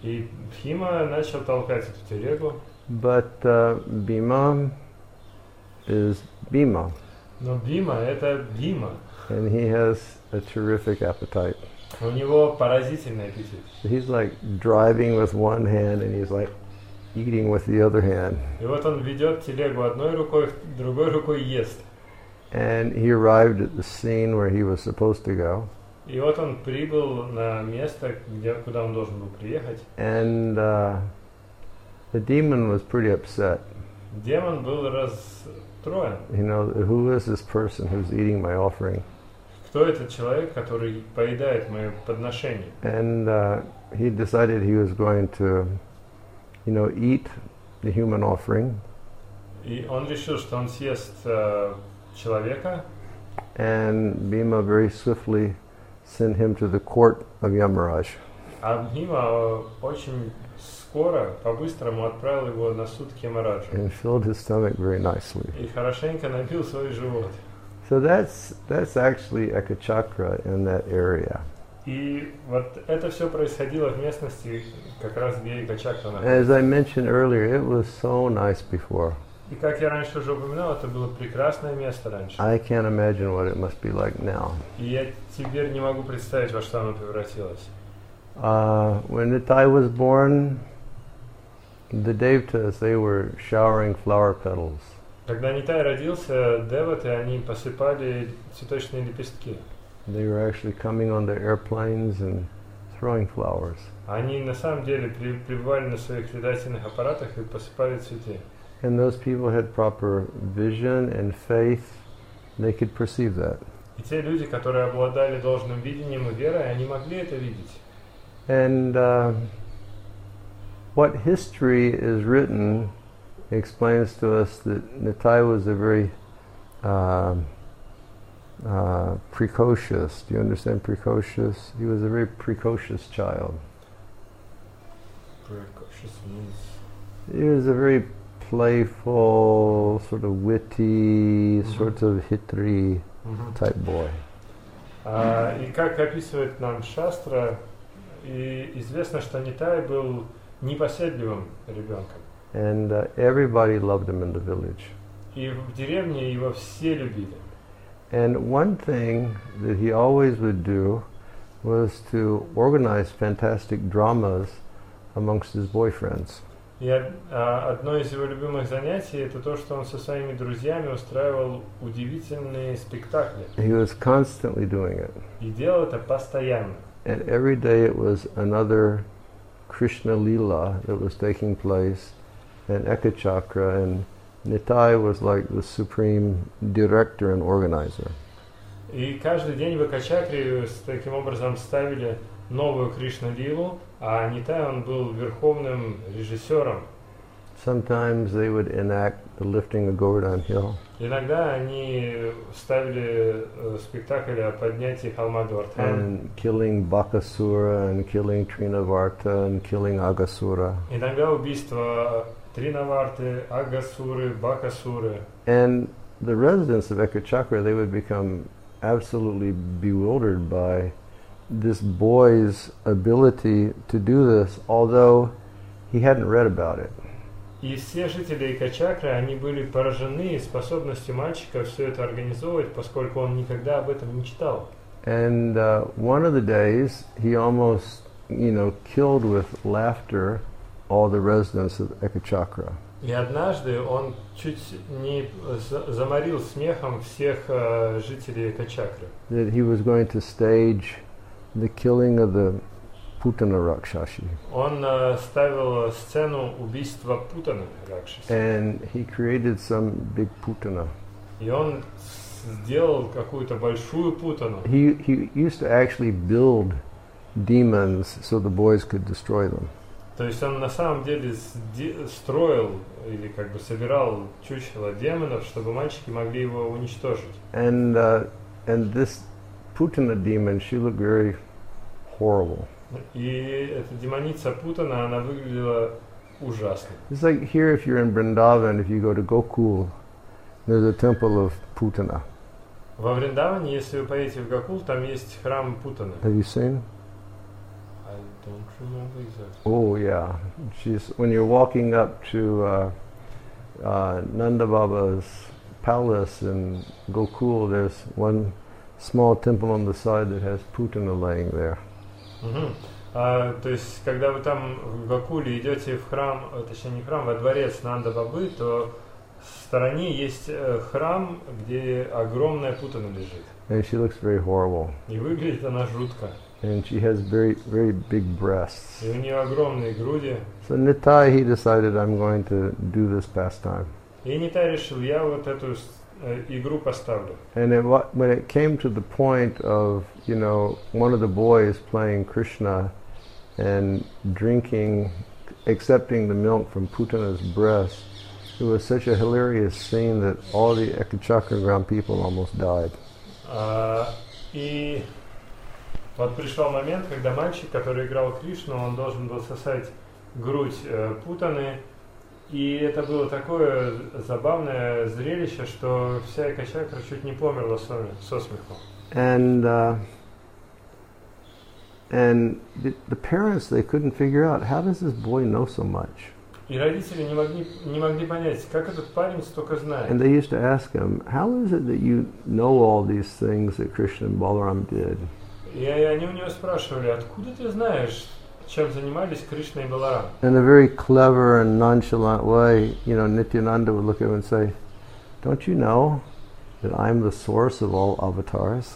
И Бхима начал толкать эту телегу, But Bhima is Bhima, но Бхима это Бхима. and he has a terrific appetite. У него поразительный аппетит. He's like driving with one hand, and he's like eating with the other hand. И вот он ведет телегу одной рукой, другой рукой ест. And he arrived at the scene where he was supposed to go. И вот он прибыл на место, куда он должен был приехать. And the demon was pretty upset. Демон был расстроен. You know, who is this person who's eating my offering? Кто этот человек, который поедает мое подношение? And he decided he was going to, you know, eat the human offering. И он решил, что он съест человека. And Bhima very swiftly sent him to the court of Yamaraj. А Бхима очень скоро, по-быстрому отправил его на суд к Ямараджу. And filled his stomach very nicely. И хорошенько набил свой живот. So that's actually Ekachakra in that area. И вот это все происходило в местности, как раз где Экачакра As находится. I mentioned earlier, it was so nice before. И как я раньше уже упоминал, это было прекрасное место раньше. I can't imagine what it must be like now. И я теперь не могу представить, во что оно превратилось. When Nitai was born, the Devtas, they were showering flower petals. Когда Нитай родился, деваты, они посыпали цветочные лепестки. They were actually coming on their airplanes and throwing flowers. Они на самом деле пребывали на своих летательных аппаратах и посыпали цветы. And those people had proper vision and faith. They could perceive that. И те люди, которые обладали должным видением и верой, они могли это видеть. And what history is written explains to us that Nitai was a very precocious. Do you understand precocious? He was a very precocious child. Precocious means... He was a very playful, sort of witty, sort of hitri type boy. И как описывает нам Шастра, и известно, что Нитай был непоседливым ребенком. And everybody loved him in the village. И в деревне его все любили. And one thing that he always would do was to organize fantastic dramas amongst his boyfriends. И одно из его любимых занятий это то, что он со своими друзьями устраивал удивительные спектакли. He was constantly doing it. И делал это постоянно. And every day it was another Krishna Lila that was taking place in Ekachakra, and Nitai was like the supreme director and organizer. И каждый день в Экачакре таким образом ставили новую Кришна-лилу, а Нитай он был верховным режиссером. Sometimes they would enact the lifting of Govardhan Hill. Иногда они ставили спектакль о поднятии холма Гавардхан. And killing Bakasura and killing Trinavarta and killing Agasura. Иногда убийство Тринаварты, Агасуры, Бакасуры. And the residents of Ekachakra, they would become absolutely bewildered by this boy's ability to do this, although he hadn't read about it. И все жители Экачакры, они были поражены способностью мальчика все это организовывать, поскольку он никогда об этом не читал. And one of the days, he almost, killed with laughter all the residents of Ekachakra. И однажды он чуть не заморил смехом всех жителей Экачакры. That he was going to stage the killing of the Putana Rakshashi. Он ставил сцену убийства Путаны Ракшаси. And he created some big Putana. И он сделал какую-то большую Путану. He used to actually build demons so the boys could destroy them. То есть он на самом деле строил или как бы собирал чучело демонов, чтобы мальчики могли его уничтожить. And this Putana demon, she looked very horrible. И эта демоница Путана, она выглядела ужасно. It's like here, if you're in Vrindavan, if you go to Gokul, there's a temple of Putana. Во Вриндаване, если вы поедете в Гокул, там есть храм Путаны. Have you seen? I don't remember exactly. Oh yeah, she's when you're walking up to Nanda Baba's palace in Gokul. There's one small temple on the side that has Putana laying there. То есть, когда вы там в Гокуле идете в храм, точнее не храм, во дворец Нанда Бабы, то в стороне есть храм, где огромная Путана лежит. And she looks very horrible. И выглядит она жутко. And she has very, very big breasts. И у нее огромные груди. So Nitai, he decided, I'm going to do this pastime. И Нитай решил, я вот эту игру поставлю. And when it came to the point of, you know, one of the boys playing Krishna and drinking, accepting the milk from Putana's breast, it was such a hilarious scene that all the Ekachakragram people almost died. И вот пришел момент, когда мальчик, который играл Кришну, он должен был сосать грудь Путаны, и это было такое забавное зрелище, что вся Экачакра чуть не померла со смеху. And the parents, they couldn't figure out, how does this boy know so much? И родители не могли понять, как этот парень столько знает. And they used to ask him, how is it that you know all these things that Krishna and Balaram did? И они у него спрашивали, откуда ты знаешь, чем занимались Кришна и Баларам? In a very clever and nonchalant way, you know, Nityananda would look at him and say, don't you know that I'm the source of all avatars?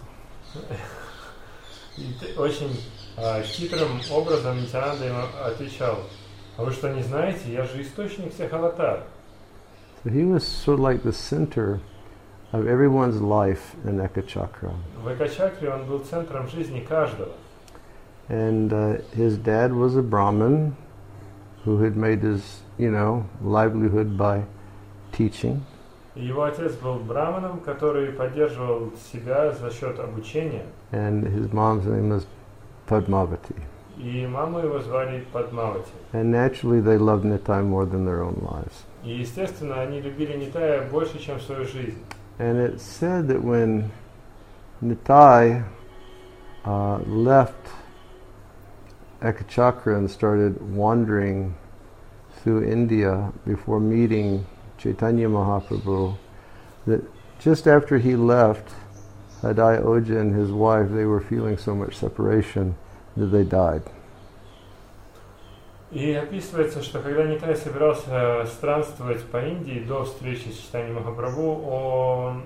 И очень хитрым образом Нитянанда ему отвечал, а вы что, не знаете, я же источник всех аватар. So he was sort of like the center of everyone's life in Ekachakra. В Экачакре он был центром жизни каждого. And his dad was a Brahmin who had made his, you know, livelihood by teaching. Его отец был браманом, который поддерживал себя за счет обучения. And his mom's name was Padmavati. И маму его звали Падмавати. And naturally they loved Nitai more than their own lives. И естественно, они любили Нитая больше, чем свою жизнь. And it's said that when Nitai left Ekachakra and started wandering through India before meeting Chaitanya Mahaprabhu, that just after he left, Hadai Oja and his wife, they were feeling so much separation that they died. И описывается, что когда Нитай собирался странствовать по Индии до встречи с Чайтаньей Махапрабху, он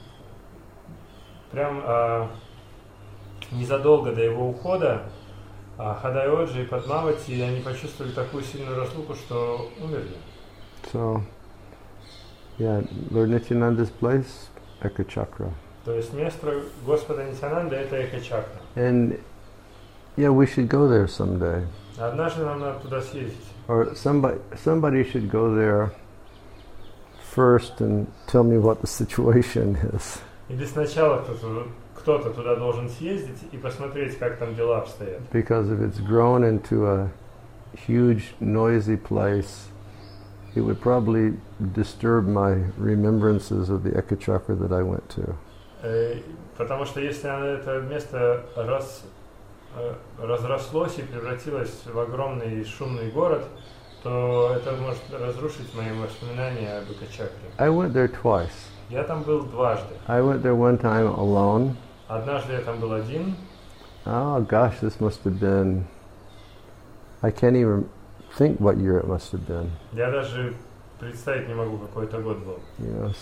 прям незадолго до его ухода Хадай Оджи и Падмавати, они почувствовали такую сильную разлуку, что умерли. So, yeah, Lord Nityananda's place, Ekachakra. То есть место Господа Нитянанда — это Экачакра. And yeah, we should go there someday. Однажды нам надо туда съездить. Or somebody should go there first and tell me what the situation is. Или сначала кто-то туда должен съездить и посмотреть, как там дела обстоят. Because if it's grown into a huge, noisy place, it would probably disturb my remembrances of the Ekachakra that I went to. Потому что если это место разрослось и превратилось в огромный шумный город, то это может разрушить мои воспоминания об Экачакре. I went there twice. Я там был дважды. I went there one time alone. Однажды я там был один. Oh gosh, this must have been, I can't even think what year it must have been. Я даже представить не могу, какой это год был. You know,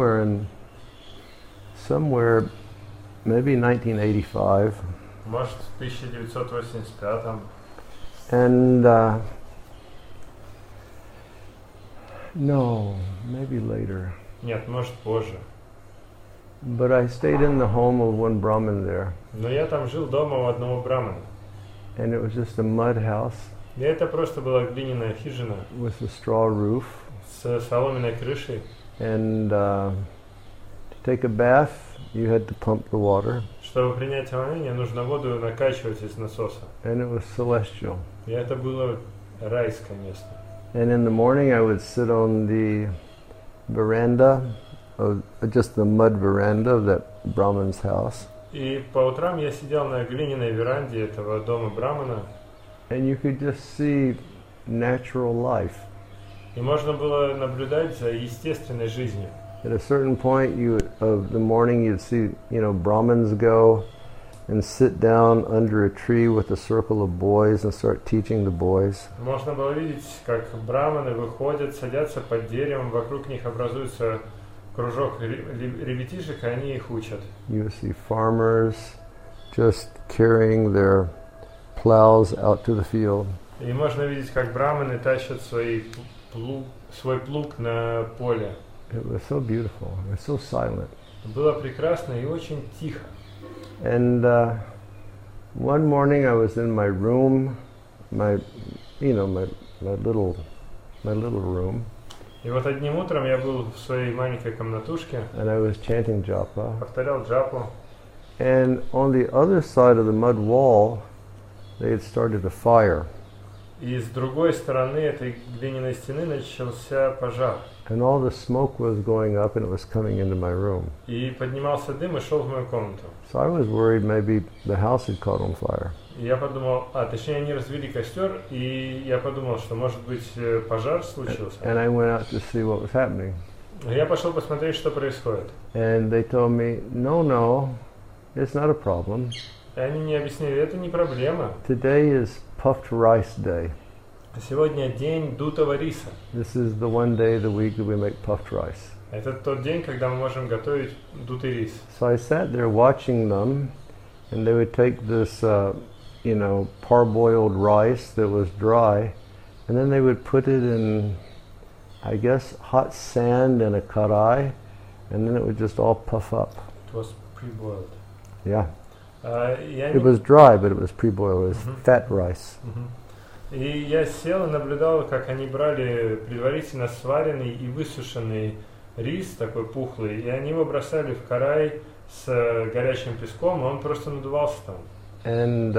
somewhere, maybe 1985. Может, в 1985. And no, maybe later. Нет, может, позже. But I stayed in the home of one Brahmin there. Но я там жил дома у одного брамана. And it was just a mud house. И это просто была глиняная хижина. With a straw roof. С соломенной крышей. And to take a bath, you had to pump the water. Чтобы принять омовение, нужно воду накачивать из насоса. And it was celestial. И это было райское место. And in the morning I would sit on the veranda, just the mud veranda of that Brahman's house. И по утрам я сидел на глиняной веранде этого дома Брамана. and you could just see natural life. И можно было наблюдать за естественной жизнью. At a certain point of the morning, you'd see, Brahmins go and sit down under a tree with a circle of boys and start teaching the boys. Можно было видеть, как браманы выходят, садятся под деревом, вокруг них образуется кружок ребятишек, и они их учат. You would see farmers just carrying their plows out to the field. И можно видеть, как браманы тащат свой плуг на поле. It was so beautiful. It was so silent. Было прекрасно и очень тихо. And one morning I was in my room, my little room. И вот одним утром я был в своей маленькой комнатушке. And I was chanting japa. Повторял джапу. And on the other side of the mud wall, they had started a fire. И с другой стороны этой глиняной стены начался пожар. And all the smoke was going up and it was coming into my room. И поднимался дым и шел в мою комнату. So I was worried maybe the house had caught on fire. И я подумал, точнее они развели костер, и я подумал, что может быть пожар случился. And I went out to see what was happening. Я пошел посмотреть, что происходит. And they told me, no, it's not a problem. И они мне объяснили, это не проблема. Today is puffed rice day. Сегодня день дутого риса. This is the one day of the week that we make puffed rice. Это тот день, когда мы можем готовить дутый рис. So I sat there watching them, and they would take this, parboiled rice that was dry, and then they would put it in, I guess, hot sand in a karai, and then it would just all puff up. It was pre-boiled. Yeah. It was dry, but it was pre-boiled. It was fat rice. И я сел и наблюдал, как они брали предварительно сваренный и высушенный рис, такой пухлый, и они его бросали в карай с горячим песком, и он просто надувался там. And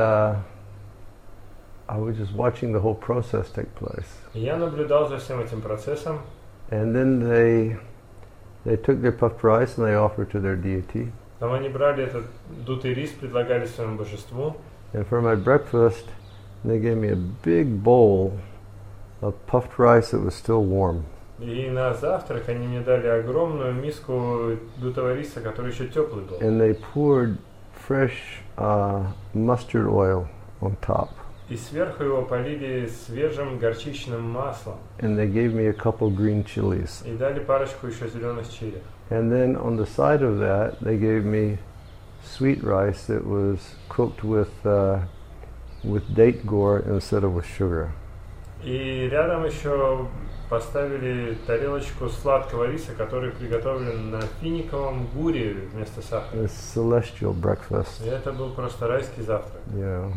I was just watching the whole process take place. И я наблюдал за всем этим процессом. And then they took their puffed rice and they offered to their deity. Там они брали этот дутый рис, предлагали своему божеству. And for my breakfast, they gave me a big bowl of puffed rice that was still warm. И на завтрак они мне дали огромную миску дутого риса, который еще теплый был. And they poured fresh mustard oil on top. И сверху его полили свежим горчичным маслом. And they gave me a couple green chilies. И дали парочку еще зеленых чили. And then on the side of that, they gave me sweet rice that was cooked with date gourd instead of with sugar. И рядом еще поставили тарелочку сладкого риса, который приготовлен на финиковом гуре вместо сахара. A celestial breakfast. И это был просто райский завтрак. Yeah.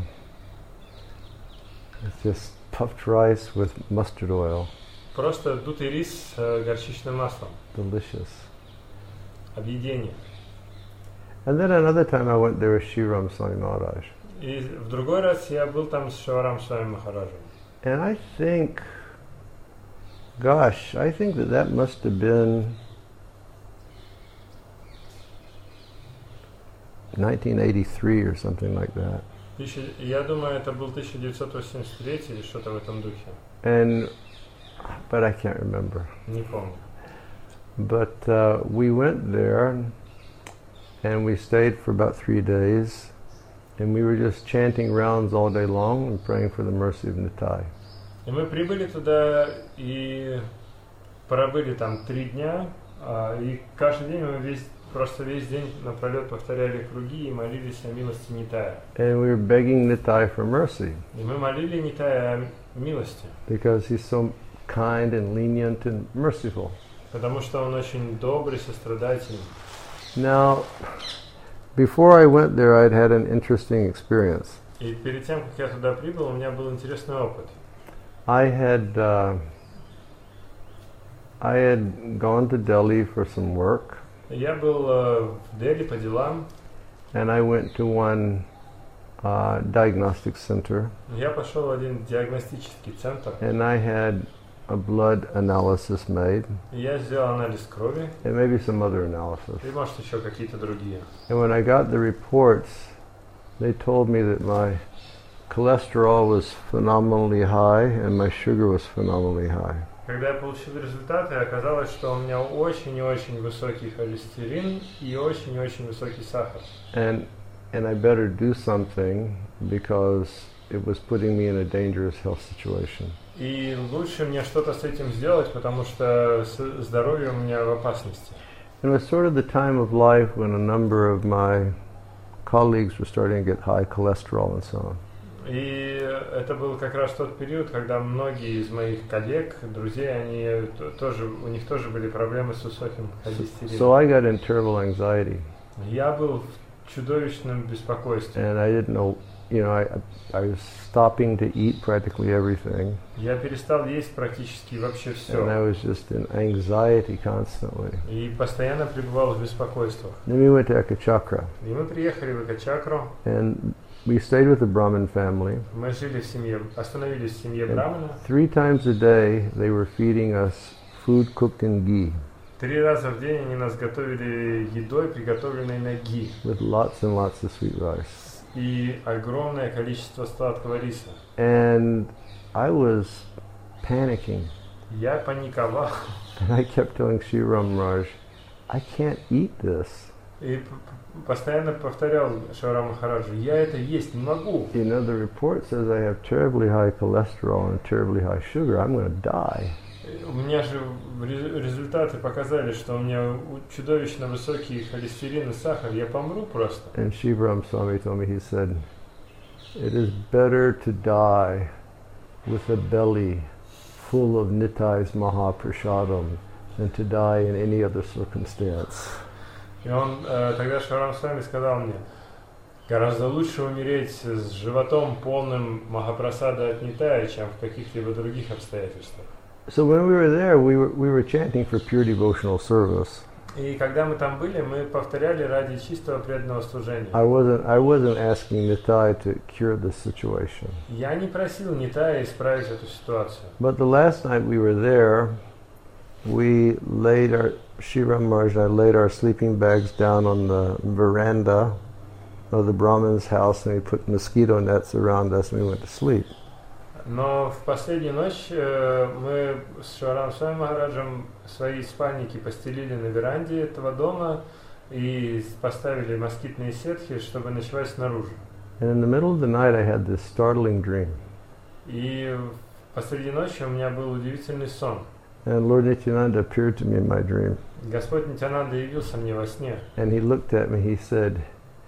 It's just puffed rice with mustard oil. Просто дутый рис с горчичным маслом. Delicious. Объедение. And then another time I went there with Shriram Swami Maharaj. И в другой раз я был там с Шиварам Свами Махараджем. And I think that must have been 1983 or something like that. Я думаю, это был 1983 или что-то в этом духе. But I can't remember. Не помню. But we went there and we stayed for about 3 days. And we were just chanting rounds all day long and praying for the mercy of Nitai. И мы прибыли туда и пробыли там 3 дня, и каждый день мы просто весь день напролет повторяли круги и молились о милости Нитая. And we were begging Nitai for mercy. И мы молили Нитая о милости. Because he's so kind and lenient and merciful. Потому что он очень добрый, сострадательный. Now, before I went there, I'd had an interesting experience. И перед тем, как я туда прибыл, у меня был интересный опыт. I had gone to Delhi for some work. Я был в Дели по делам. And I went to one diagnostic center. Я пошел в один диагностический центр. And I had a blood analysis made. И я сделал анализ крови. And maybe some other analysis. И может еще какие-то другие. And when I got the reports, they told me that my cholesterol was phenomenally high and my sugar was phenomenally high. Когда я получил результаты, оказалось, что у меня очень-очень высокий холестерин и очень-очень высокий сахар. And I better do something because it was putting me in a dangerous health situation. И лучше мне что-то с этим сделать, потому что здоровье у меня в опасности. It was sort of the time of life when a number of my colleagues were starting to get high cholesterol and so on. И это был как раз тот период, когда многие из моих коллег, друзей, они тоже, у них тоже были проблемы с высоким холестерином. So I got in terrible anxiety. Я был в чудовищном беспокойстве. And I didn't know, you know, I was stopping to eat practically everything. Я перестал есть практически вообще все. And I was just in anxiety constantly. И постоянно пребывал в беспокойствах. Then we went to Ekachakra. И мы приехали в Экачакру. And we stayed with the Brahmin family. Мы жили в семье, остановились в семье Брамана. 3 times a day they were feeding us food cooked in ghee. 3 раза в день они нас готовили едой, приготовленной на ги. With lots and lots of sweet rice. И огромное количество сладкого риса. And I was panicking. Я паниковал. And I kept telling Sri Ram Maharaj, I can't eat this. И постоянно повторял Шиварам Махараджу, я это есть не могу. You know, the report says I have terribly high cholesterol and terribly high sugar. I'm going to die. У меня же результаты показали, что у меня чудовищно высокий холестерин и сахар, я помру просто. And Shivaram Swami told me, he said, it is better to die with a belly full of Nitai's Mahaprasadam than to die in any other circumstance. И он тогда Шиварам Свами сказал мне, гораздо лучше умереть с животом полным Махапрасада от Нитая, чем в каких-либо других обстоятельствах. So when we were there, we were chanting for pure devotional service. И когда мы там были, мы повторяли ради чистого преданного служения. I wasn't asking Nitai to cure the situation. Я не просил Нитая исправить эту ситуацию. But the last night we were there, we laid our Shivaram Maharaj and I laid our sleeping bags down on the veranda of the Brahmin's house, and we put mosquito nets around us, and we went to sleep. Но в последнюю ночь мы с Шиварам Свами Махараджем свои спальники постелили на веранде этого дома и поставили москитные сетки, чтобы ночевать снаружи. And in the middle of the night I had this startling dream. И посреди ночи у меня был удивительный сон. And Lord Nityananda appeared to me in my dream. Господь Нитянанда явился мне во сне. And he looked at me, he said,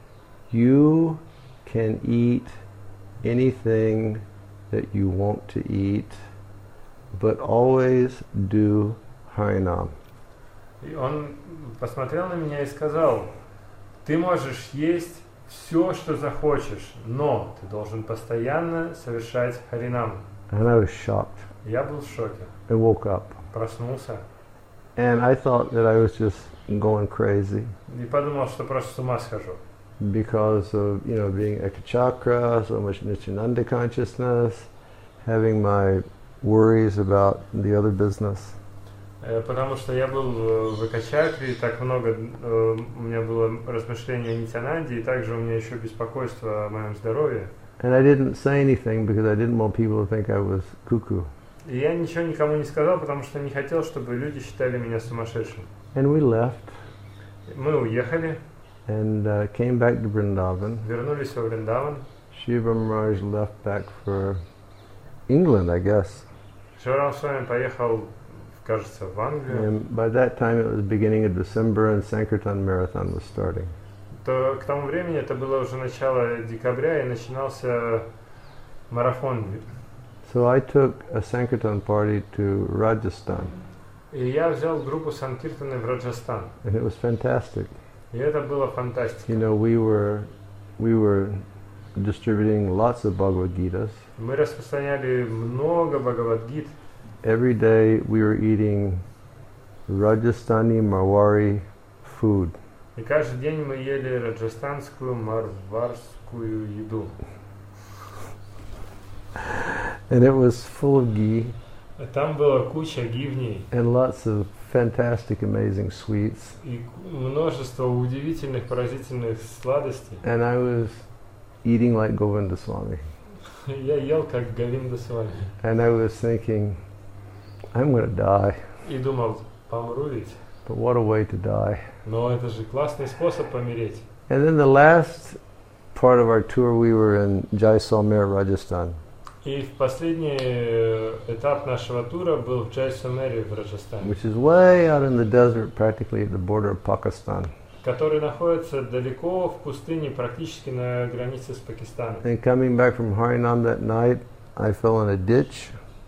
you can eat anything that you want to eat, but always do Harinam. И он посмотрел на меня и сказал, ты можешь есть все, что захочешь, но ты должен постоянно совершать Харинам. And I was shocked. Я был в шоке. I woke up. Проснулся. And I thought that I was just going crazy. И подумал, что просто с ума схожу. Because of, you know, being Ekachakra, so much Nityananda consciousness, having my worries about the other business. Потому что я был в Экачакре, так много у меня было размышлений о Нитянанде, и также у меня еще беспокойство о моем здоровье. And I didn't say anything because I didn't want people to think I was cuckoo. И я ничего никому не сказал, потому что не хотел, чтобы люди считали меня сумасшедшим. And we left. Мы уехали. And came back to Vrindavan. Вернулись во Вриндаван. Shiva Maharaj left back for England, I guess. Шиварам Свами поехал, кажется, в Англию. And by that time it was the beginning of December and Sankirtan Marathon was starting. То к тому времени это было уже начало декабря и начинался марафон. So I took a Sankirtan party to Rajasthan. И я взял группу Санкиртаны в Раджастан. And it was fantastic. И это было фантастика. You know, we were distributing lots of Bhagavad Gitas. Мы распространяли много Бхагавад-гит. Every day we were eating Rajasthani Marwari food. И каждый день мы ели раджастанскую марварскую еду. And it was full of ghee. Там была куча гивней. And lots of fantastic, amazing sweets. И множество удивительных, поразительных сладостей. And I was eating like Govinda Swami. Я ел как Говинда с вами. And I was thinking, I'm going to die, И думал, помру ведь. but what a way to die. Но это же классный способ помереть. And then the last part of our tour, we were in Jaisalmer, Rajasthan. И в последний этап нашего тура был в Джайсалмере в Раджастане, Which is way out in the desert, practically at the border of Pakistan. который находится далеко в пустыне, практически на границе с Пакистаном. And coming back from Harinam that night, I fell in a ditch.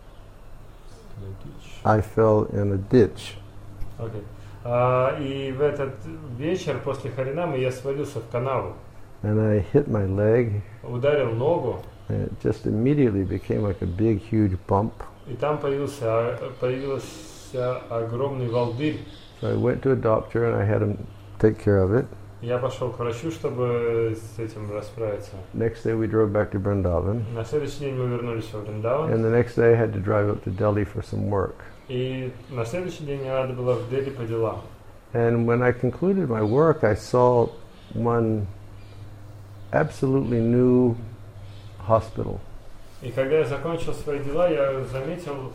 I fell in a ditch. Okay. И в этот вечер после Харинама я свалился в канаву, And I hit my leg, ударил ногу, and it just immediately became like a big, huge bump. и там появился огромный волдырь. So I went to a doctor and I had him take care of it. Я пошел к врачу, чтобы с этим расправиться. Next day we drove back to Vrindavan. На следующий день мы вернулись во Вриндаван. And the next day I had to drive up to Delhi for some work. И на следующий день мне надо было в Дели по делам. And when I concluded my work, I saw one absolutely new hospital. И когда я закончил свои дела, я заметил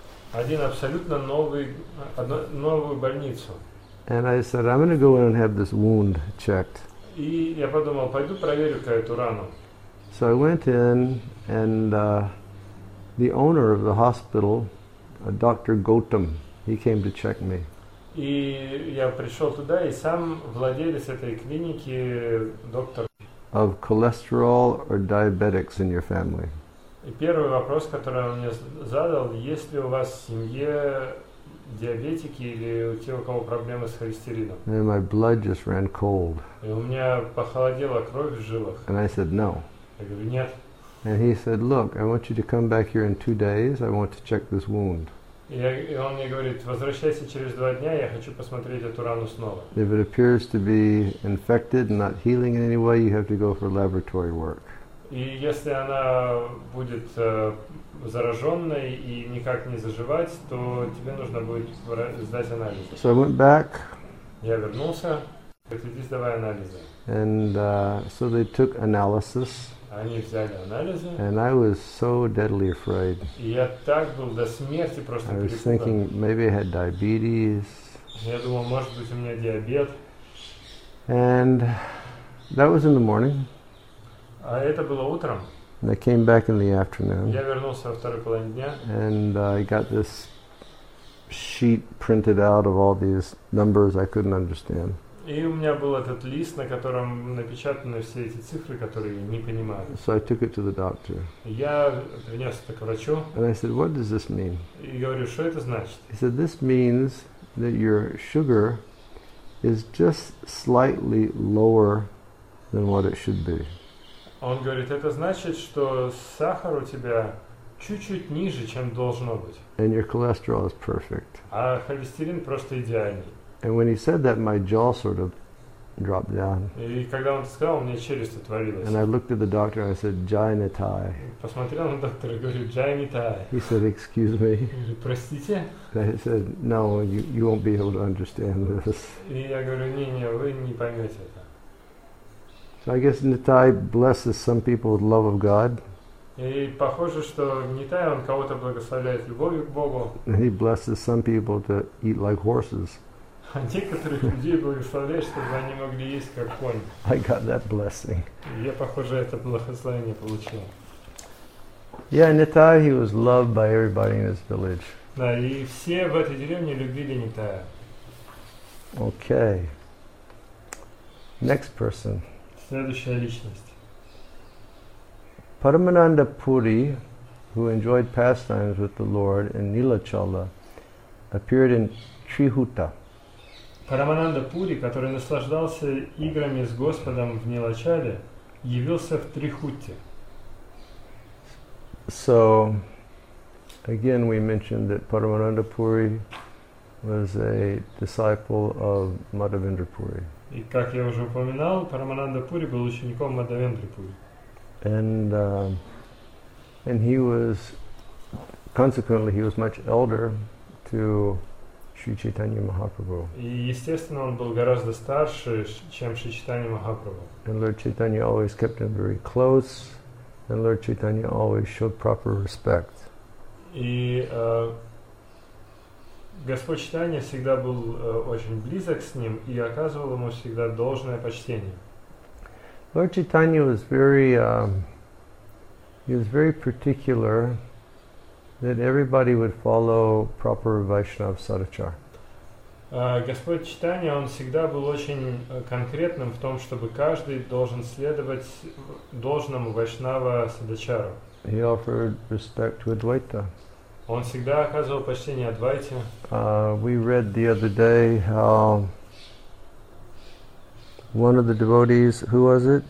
новую больницу. And I said, I'm going to go in and have this wound checked. И я подумал, пойду проверю-ка эту рану. So I went in, and the owner of the hospital, Dr. Gautam, he came to check me. И я пришел туда, и сам владелец этой клиники, доктор. Of cholesterol or diabetics in your family? И первый вопрос, который он мне задал, есть ли у вас в семье диабетики или те, у кого проблемы с холестерином? And my blood just ran cold. И у меня похолодела кровь в жилах. And I said, no. Я говорю, нет. And he said, look, I want you to come back here in 2 days. I want to check this wound. И он мне говорит, возвращайся через 2 дня, я хочу посмотреть эту рану снова. If it appears to be infected and not healing in any way, you have to go for laboratory work. И если она будет зараженной и никак не заживать, то тебе нужно будет сдать анализы. So I went back. Я вернулся, говорит, иди сдавай анализы. And so they took analysis. Они взяли анализы. And I was so deadly afraid. И я так был до смерти просто I was перепуган. thinking maybe I had diabetes. Я думал, может быть, у меня диабет. And that was in the morning. А это было утром. And I came back in the afternoon. Я вернулся во второй половине дня. And I got this sheet printed out of all these numbers I couldn't understand. И у меня был этот лист, на котором напечатаны все эти цифры, которые я не понимаю. So I took it to the doctor. Я принес это к врачу. And I said, what does this mean? И говорю, что это значит? He said, this means that your sugar is just slightly lower than what it should be. Он говорит, это значит, что сахар у тебя чуть-чуть ниже, чем должно быть. And your cholesterol is perfect. А холестерин просто идеальный. And when he said that, my jaw sort of dropped down. И когда он это сказал, у меня челюсть отвалилась. And I looked at the doctor and I said, Jai Nitai. Посмотрел на доктора и говорю, Джай Нитай. He said, excuse me. Я говорю, простите? And I said, no, you won't be able to understand this. И я говорю, не, вы не поймете это. So I guess Nitai blesses some people with love of God. И похоже, что Нитай, он кого-то благословляет любовью к Богу. And he blesses some people to eat like horses. А некоторых людей благословляет, чтобы они могли есть как конь. I got that blessing. И я, похоже, это благословение получил. Yeah, Nitai, he was loved by everybody in his village. Да, и все в этой деревне любили Нитая. Okay. Next person. Следующая личность. Paramananda Puri, who enjoyed pastimes with the Lord in Nilachala, appeared in Trihuta. Парамананда Пури, который наслаждался играми с Господом в Нилачале, явился в Трихутте. So, again, we mentioned that Paramananda Puri was a disciple of Madhavendra Puri. И, как я уже упоминал, Парамананда Пури был учеником Мадхавендры Пури. And he was, consequently, he was much elder to Sri Chaitanya Mahaprabhu. И, естественно, он был гораздо старше, чем Шри Чайтанья Махапрабху. And Lord Chaitanya always kept him very close And Lord Chaitanya always showed proper respect. И Господь Чайтанья всегда был очень близок с ним и оказывал ему всегда должное почтение. Lord Chaitanya was very particular that everybody would follow proper Vaishnava sadachar. Господь Чайтанья, он всегда был очень конкретным в том, чтобы каждый должен следовать должному Вайшнава садачару. He offered respect to Advaita. Он всегда оказывал почтение Адвайте. We read the other day how one of the devotees, who was it?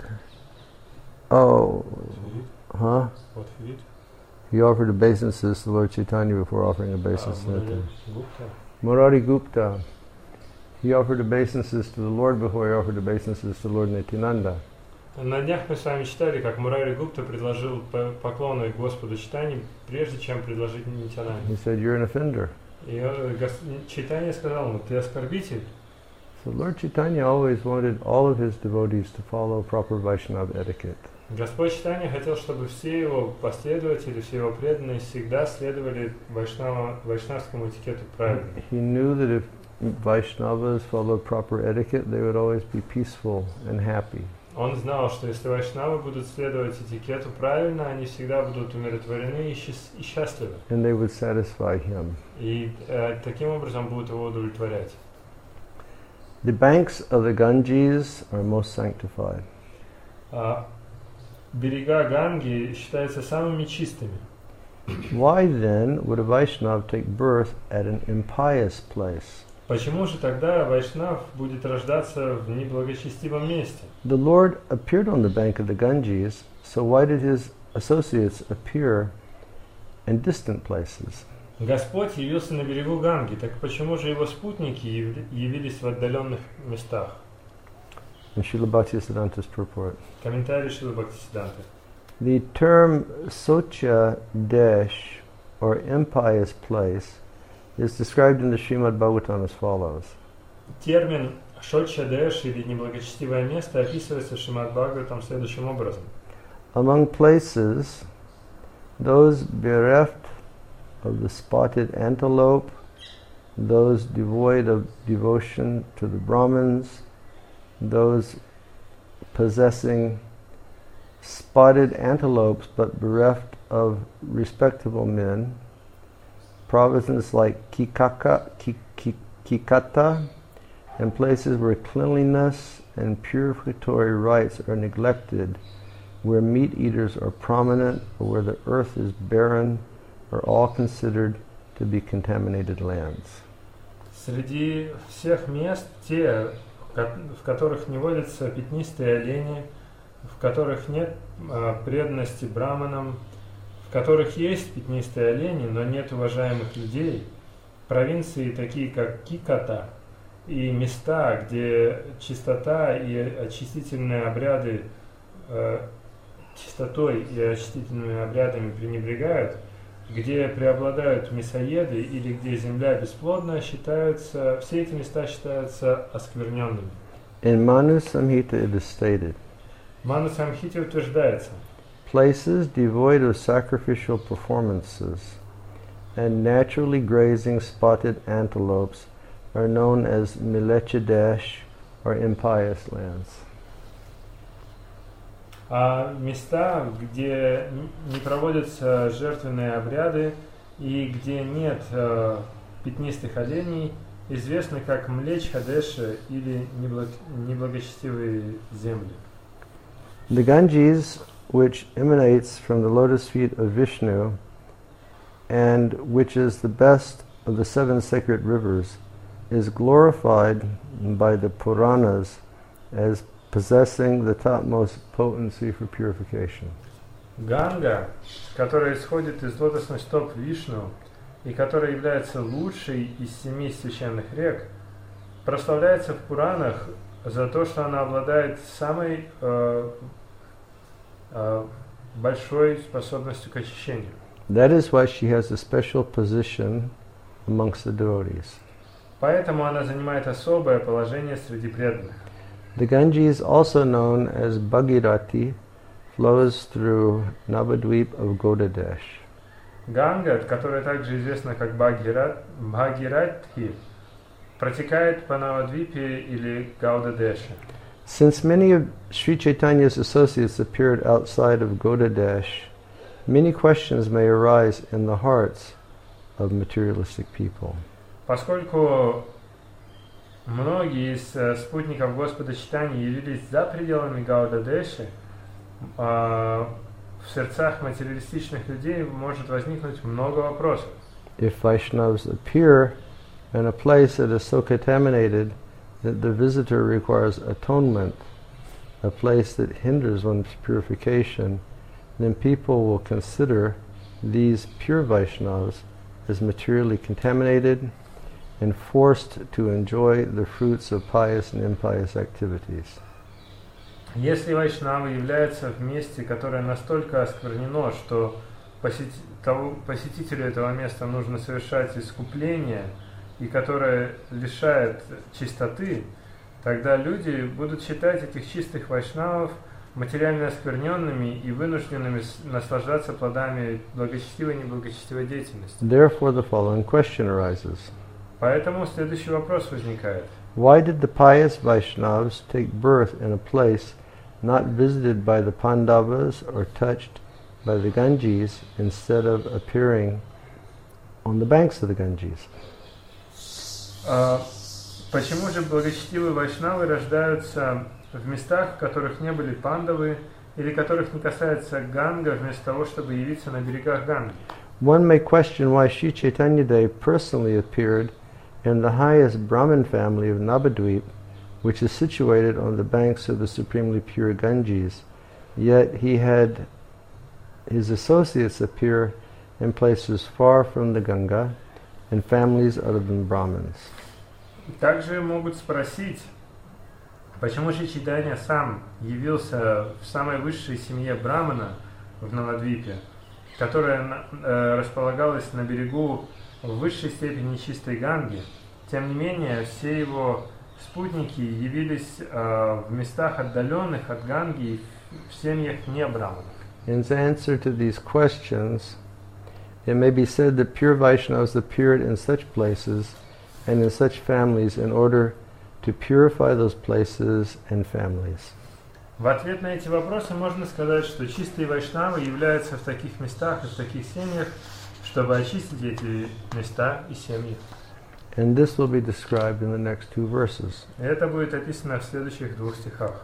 Вот вид. He offered obeisances to Lord Chaitanya before offering obeisances to Nityananda. Murari Gupta. He offered obeisances to the Lord before he offered obeisances to Lord Nityananda. На днях мы с вами читали, как Мурари Гупта предложил поклоны Господу Чайтанье, прежде чем предложить Нитянанде. He said, "You're an offender." И Чайтанья сказал ему: "Ты оскорбитель." So Lord Chaitanya always wanted all of his devotees to follow proper Vaishnava etiquette. Господь Чайтанья хотел, чтобы все его последователи, все его преданные всегда следовали вайшнавскому этикету правильно. He knew that if Vaishnavas followed proper etiquette, they would always be peaceful and happy. Он знал, что если вайшнавы будут следовать этикету правильно, они всегда будут умиротворены и счастливы. And they would satisfy him. И таким образом будут его удовлетворять. The banks of the Ganges are most sanctified. Берега Ганги считаются самыми чистыми. Why then would a Vaishnava take birth at an impious place? Почему же тогда Вайшнав будет рождаться в неблагочестивом месте? The Lord appeared on the bank of the Ganges, so why did his associates appear in distant places? Господь явился на берегу Ганги, так почему же его спутники явились в отдаленных местах? In Srila Bhaktisiddhanta's purport. Комментарий Шрилы Бхактисиддханты. The term Socha Desh, or impious place, is described in the Srimad Bhagavatam as follows. Термин Шоча-Деш или неблагочестивое место описывается в Шримад Бхагаватам следующим образом. Among places, those bereft of the spotted antelope, those devoid of devotion to the Brahmins, those possessing spotted antelopes but bereft of respectable men, provinces like Kikata, and places where cleanliness and purificatory rites are neglected, where meat eaters are prominent, or where the earth is barren, are all considered to be contaminated lands. Среди всех мест те, в которых не водятся пятнистые олени, в которых нет преданности браманам, в которых есть пятнистые олени, но нет уважаемых людей, провинции такие как Киката и места, где чистота и очистительные обряды чистотой и очистительными обрядами пренебрегают, где преобладают мясоеды или где земля бесплодна, считаются, все эти места считаются оскверненными. In Manu Samhita it is stated, В Ману Самхите утверждается: places devoid of sacrificial performances and naturally grazing spotted antelopes are known as Milechadesh or impious lands. А места, где не проводятся жертвенные обряды и где нет пятнистых оленей, известны как Млеч-Хадеши или неблагочестивые земли. The Ganges, which emanates from the lotus feet of Vishnu and which is the best of the 7 sacred rivers, is glorified by the Puranas as possessing the topmost potency for purification. Ганга, которая исходит из лотосных стоп Вишну и которая является лучшей из 7 священных рек, прославляется в Пуранах за то, что она обладает самой большой способностью к очищению. That is why she has a special position amongst the devotees. Поэтому она занимает особое положение среди преданных. The Ganges, also known as Bhagirati, flows through Navadvip of Godadesh. Ганга, которая также известна как Бхагиратхи, протекает по Навадвипе или Гаудадеше. Since many of Sri Chaitanya's associates appeared outside of Godadesh, many questions may arise in the hearts of materialistic people. Поскольку многие из спутников Господа Чайтаньи явились за пределами Гаудадеши, в сердцах материалистичных людей может возникнуть много вопросов. If Vaishnavas appear in a place that is so contaminated that the visitor requires atonement, a place that hinders one's purification, then people will consider these pure Vaishnavas as materially contaminated and forced to enjoy the fruits of pious and impious activities. Если вайшнава является в месте, которое настолько осквернено, что посетителю этого места нужно совершать искупление, и которое лишает чистоты, тогда люди будут считать этих чистых вайшнавов материально оскверненными и вынужденными наслаждаться плодами благочестивой и неблагочестивой деятельности. Therefore, the following question arises. Поэтому следующий вопрос возникает. Why did the pious Vaishnavas take birth in a place not visited by the Pandavas or touched by the Ganges instead of appearing on the banks of the Ganges? Почему же благочестивые вайшнавы рождаются в местах, в которых не были пандавы, или которых не касается Ганга, вместо того, чтобы явиться на берегах Ганги? One may question why Sri Chaitanya Dev personally appeared in the highest Brahmin family of Navadvip, which is situated on the banks of the supremely pure Ganges, yet he had his associates appear in places far from the Ganga and families other than Brahmins. Также могут спросить, почему же Чайтанья сам явился в самой высшей семье Брамана в Навадвипе, которая располагалась на берегу в высшей степени чистой Ганги. Тем не менее, все его спутники явились в местах отдаленных от Ганги в семьях не Браманов. In answer to these questions, it may be said that pure Vaishnavas appeared in such places and in such families in order to purify those places and families. В ответ на эти вопросы можно сказать, что чистые вайшнавы являются в таких местах и в таких семьях, чтобы очистить эти места и семьи. And this will be described in the next two verses. Это будет описано в следующих двух стихах.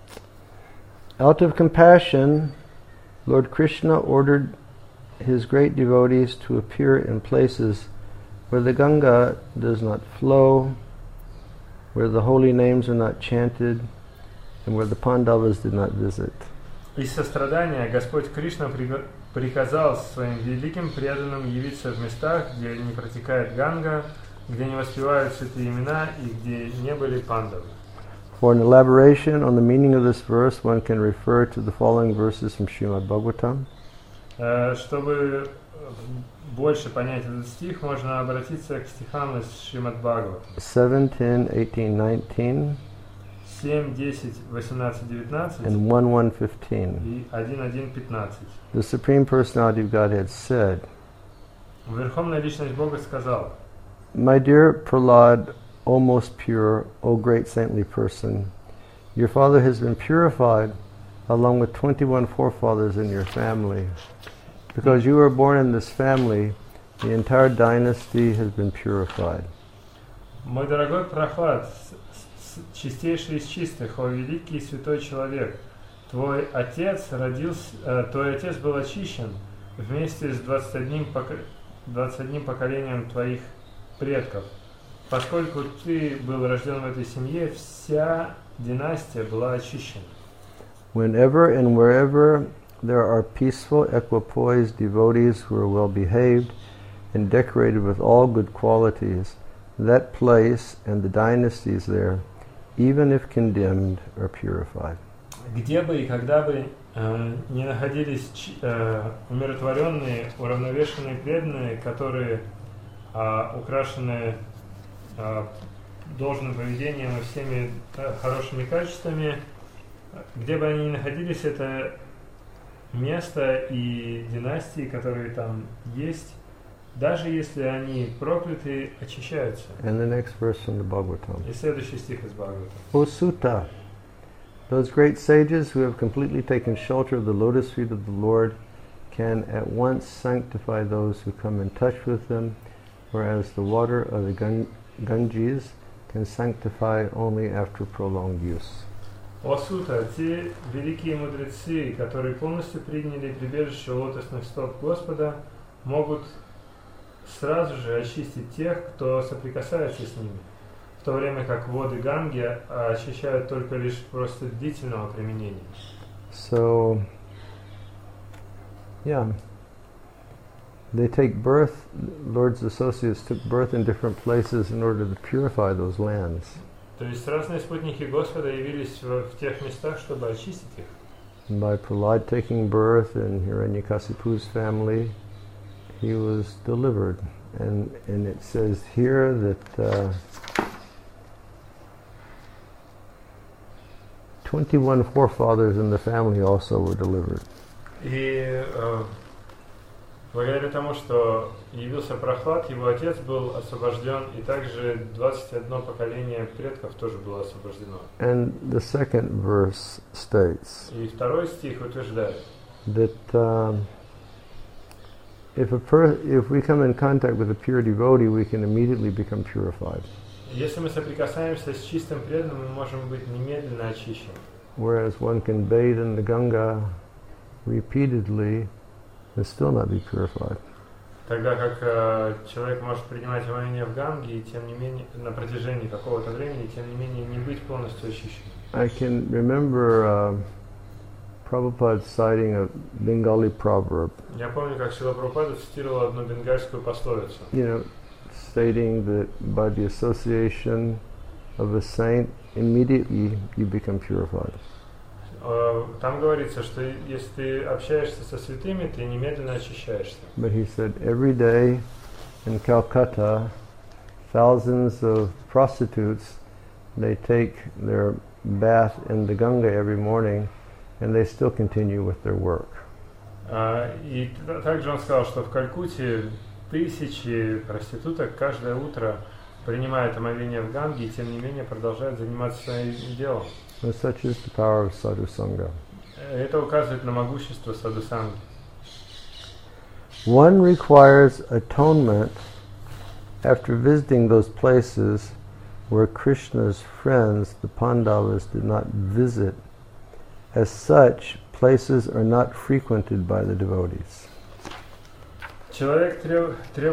Out of compassion, Lord Krishna ordered his great devotees to appear in places where the Ganga does not flow, where the holy names are not chanted, and where the Pandavas did not visit. Из сострадания Господь Кришна приказал своим великим преданным явиться в местах, где не протекает Ганга, где не воспевают святые имена и где не были пандавы. For an elaboration on the meaning of this verse, one can refer to the following verses from Srimad Bhagavatam. Чтобы больше понять этот стих, можно обратиться к стихам из Шримад Бхагаватам. 7, 10, 18, 19 7, 10, 18, 19 and 1, 1, 15. И 1, 1, 15. The Supreme Personality of Godhead said, Верховная Личность Бога сказал: My dear Prahlad, O most pure, O great saintly person, your father has been purified along with 21 forefathers in your family. Because you were born in this family, the entire dynasty has been purified. Мой дорогой Прохлад, чистейший из чистых, о великий и святой человек, твой отец был очищен вместе с 21 поколением твоих предков. Поскольку ты был рожден в этой семье, вся династия была очищена. Whenever and wherever there are peaceful, equipoised devotees who are well behaved and decorated with all good qualities, that place and the dynasties there, even if condemned, are purified. Где бы и когда бы не находились умиротворенные, уравновешенные преданные, которые украшены должным поведением и всеми хорошими качествами, где бы они ни находились, место и династии, которые там есть, даже если они прокляты, очищаются. And the next verse from the Bhagavatam. И следующий стих из Бхагавата. O Sutta, those great sages who have completely taken shelter of the lotus feet of the Lord can at once sanctify those who come in touch with them, whereas the water of the Ganges can sanctify only after prolonged use. О Сута, те великие мудрецы, которые полностью приняли прибежище лотосных стоп Господа, могут сразу же очистить тех, кто соприкасается с ними, в то время как воды Ганги очищают только лишь просто длительного применения. So, yeah, they take birth, Lord's associates took birth in different places in order to purify those lands. То есть разные спутники Господа явились в тех местах, чтобы очистить их. And by Prahlad taking birth in Hiranyakasipu's family, he was delivered. And it says here that 21 forefathers in the family also were delivered. И благодаря тому, что явился Прохлад, его отец был освобожден, и также 21 поколение предков тоже было освобождено. And the second verse states И второй стих утверждает, that if we come in contact with a pure devotee, we can immediately become purified. если мы соприкасаемся с чистым преданным, мы можем быть немедленно очищены. Whereas one can bathe in the Ganga repeatedly and still not be purified. Тогда как человек может принимать омовение в Ганге и тем не менее на протяжении какого-то времени, тем не менее не быть полностью очищенным. I can remember Prabhupada citing a Bengali proverb. Я помню, как Шрила Прабхупада цитировал одну бенгальскую пословицу. You know, stating that by the association of a saint, immediately you become purified. Там говорится, что если ты общаешься со святыми, ты немедленно очищаешься. But he said every day in Calcutta, thousands of prostitutes, they take their bath in the Ganga every morning, and they still continue with their work. И также он сказал, что в Калькутте тысячи проституток каждое утро принимают омовение в Ганге и тем не менее продолжают заниматься своим делом. And such is the power of sadhu sangha. Это указывает на могущество садхусанги. One requires atonement after visiting those places where Krishna's friends, the Pandavas, did not visit. As such, places are not frequented by the devotees. Человеку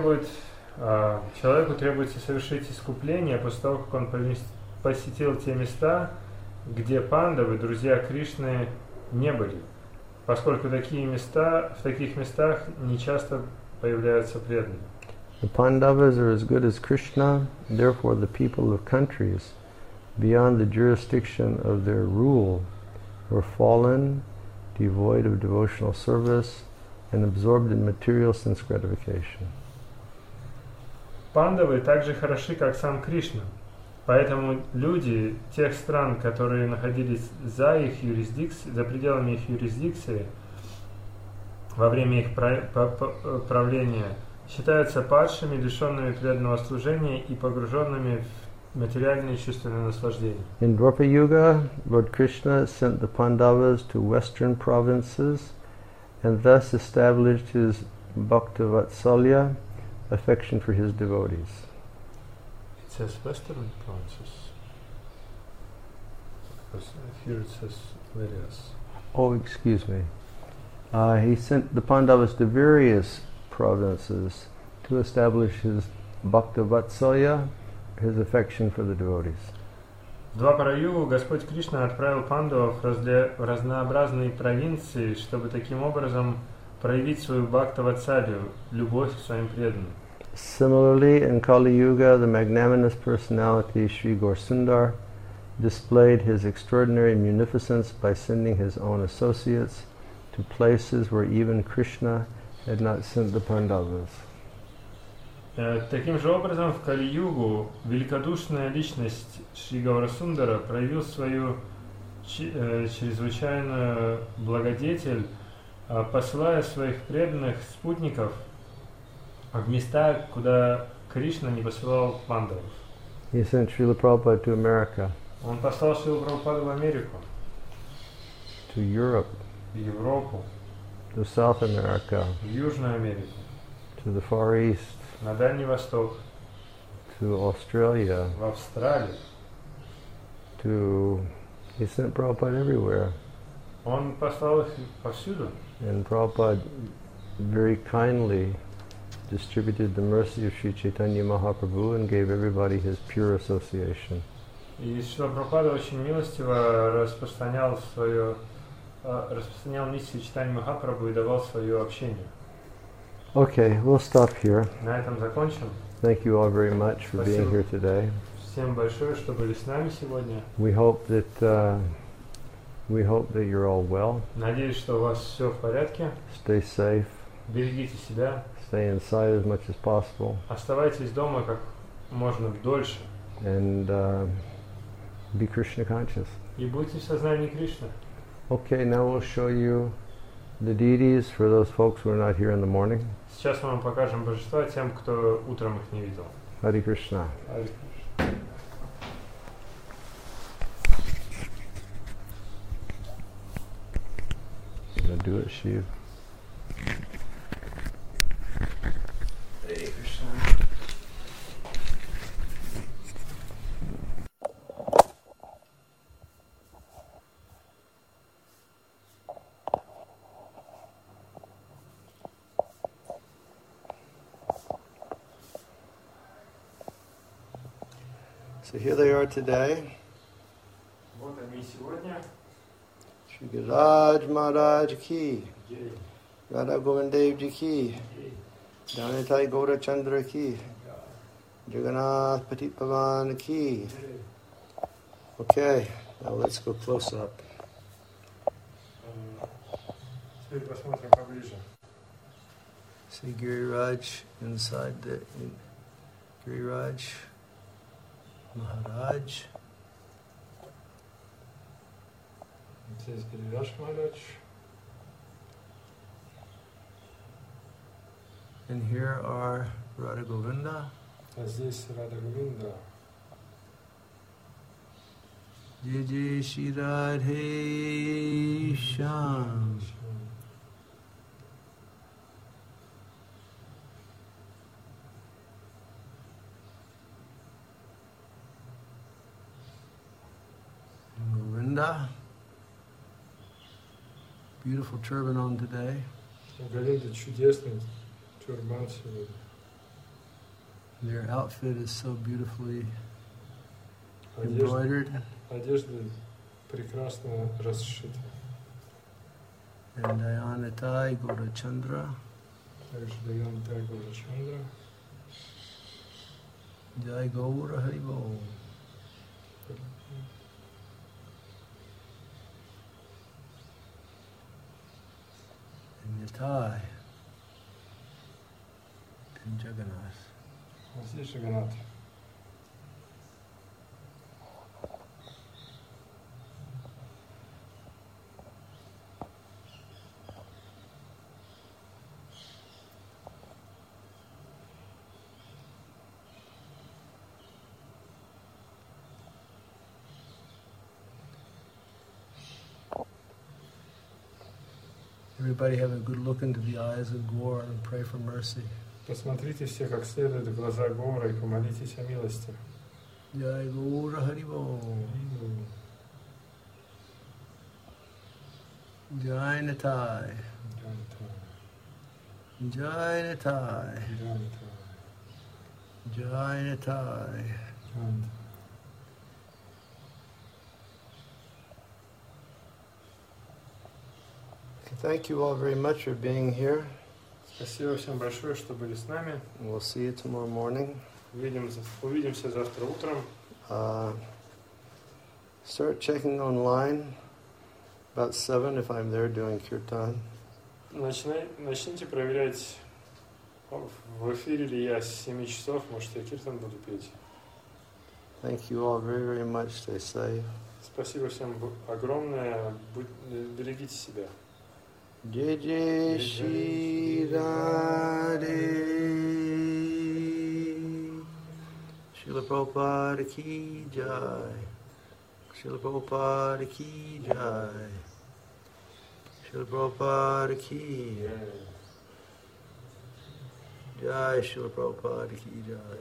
требуется совершить искупление после того, как он посетил те места, где пандавы, друзья Кришны, не были, поскольку в таких местах не часто появляются преданные. The Pandavas are as good as Krishna, therefore the people of countries beyond the jurisdiction of their rule were fallen, devoid of devotional service, and absorbed in material sense gratification. Пандавы так же хороши, как сам Кришна. Поэтому люди тех стран, которые находились за пределами их юрисдикции, во время их правления, считаются падшими, лишенными преданного служения и погруженными в материальные чувственные наслаждения. In Dwapara Yuga, Lord Krishna sent the Pandavas to western provinces and thus established his Bhaktavatsalya, affection for his devotees. It says western provinces. Because here it says various. Oh, excuse me. He sent the Pandavas to various provinces to establish his Bhaktavatsalya, his affection for the devotees. В Двапара-югу Господь Кришна отправил пандавов в разнообразные провинции, чтобы таким образом проявить свою бхактаватсалью, любовь к своим преданным. Similarly, in Kali Yuga, the magnanimous personality Sri Gaurasundar displayed his extraordinary munificence by sending his own associates to places where even Krishna had not sent the Pandavas. Таким же образом, в Кали-югу великодушная личность Шри Гаурасундара проявил свою чрезвычайную благодетель посылая своих преданных спутников в места, куда Кришна не посылал пандавов. He sent Srila Prabhupada to America, Он послал Шрилу Прабхупаду в Америку, to Europe, в Европу, to South America, в Южную Америку, to the Far East, на Дальний Восток, to Australia, в Австралию. He sent Prabhupada everywhere. Он послал их повсюду. And Prabhupada very kindly distributed the mercy of Sri Chaitanya Mahaprabhu and gave everybody his pure association. И Шрила Прабхупада очень милостиво распространял миссию Чайтаньи Махапрабху и давал свое общение. Okay, we'll stop here. На этом закончим. Thank you all very much for being here today. Всем большое, что были с нами сегодня. We hope that you're all well. Надеюсь, что у вас все в порядке. Stay safe. Берегите себя. Stay inside as much as possible. Оставайтесь дома как можно дольше. And be Krishna conscious. И будьте в сознании Кришны. Okay, now we'll show you the deities for those folks who are not here in the morning. Сейчас мы вам покажем божества тем, кто утром их не видел. Hare Krishna. Hare Krishna. Gonna do it, Shiv. Hare Krishna. So here they are today. Вот они сегодня. Shri Giriraj Maharaj ki, Radha Govind Dev ji ki, Janitai Gaura Chandra ki, Jagannath Patit Pavan ki. Okay, now let's go close up. Теперь посмотрим поближе. See Giriraj inside the Giriraj Maharaj. Здесь Гирираш Махарадж. And here are Radha Govinda. А здесь Рада Говинда. Jai Jai Shri Radhe Shyam. Govinda. Beautiful turban on today. Говинда чудесный тюрбан сегодня. Their outfit is so beautifully embroidered. Одежда прекрасно расшита. And Dayanatai Gaurachandra. Также Даянатай Гаурачандра. Jai Gaura Haribol. And Yatai. And Jagannath. А здесь Джаганнат. Everybody have a good look into the eyes of Gaur and pray for mercy. Посмотрите все как следует в глаза Гора и помолитесь о милости. Jai Gaura Haribol. Jai Natai. Jai Natai. Jai Natai. Thank you all very much for being here. Спасибо всем большое, что были с нами. We'll see you tomorrow morning. Увидимся завтра утром. Start checking online about 7 if I'm there doing kirtan. Начните проверять, в эфире ли я с 7 часов, может я киртан буду петь. Thank you all very, very much. Stay safe. Спасибо всем огромное. Берегите себя. Jai Jai Shri Radhe. Srila Prabhupada ki jai. Srila Prabhupada ki jai. Srila Prabhupada ki jai. Srila Prabhupada ki jai.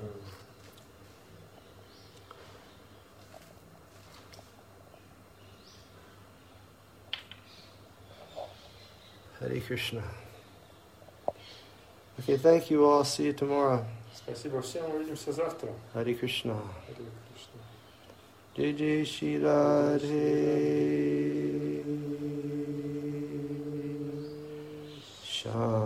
Hare Krishna. Okay, thank you all. See you tomorrow. Спасибо всем, увидимся завтра. Hare Krishna. Харе Кришна. Jai Jai Shri Radhe. Shanti.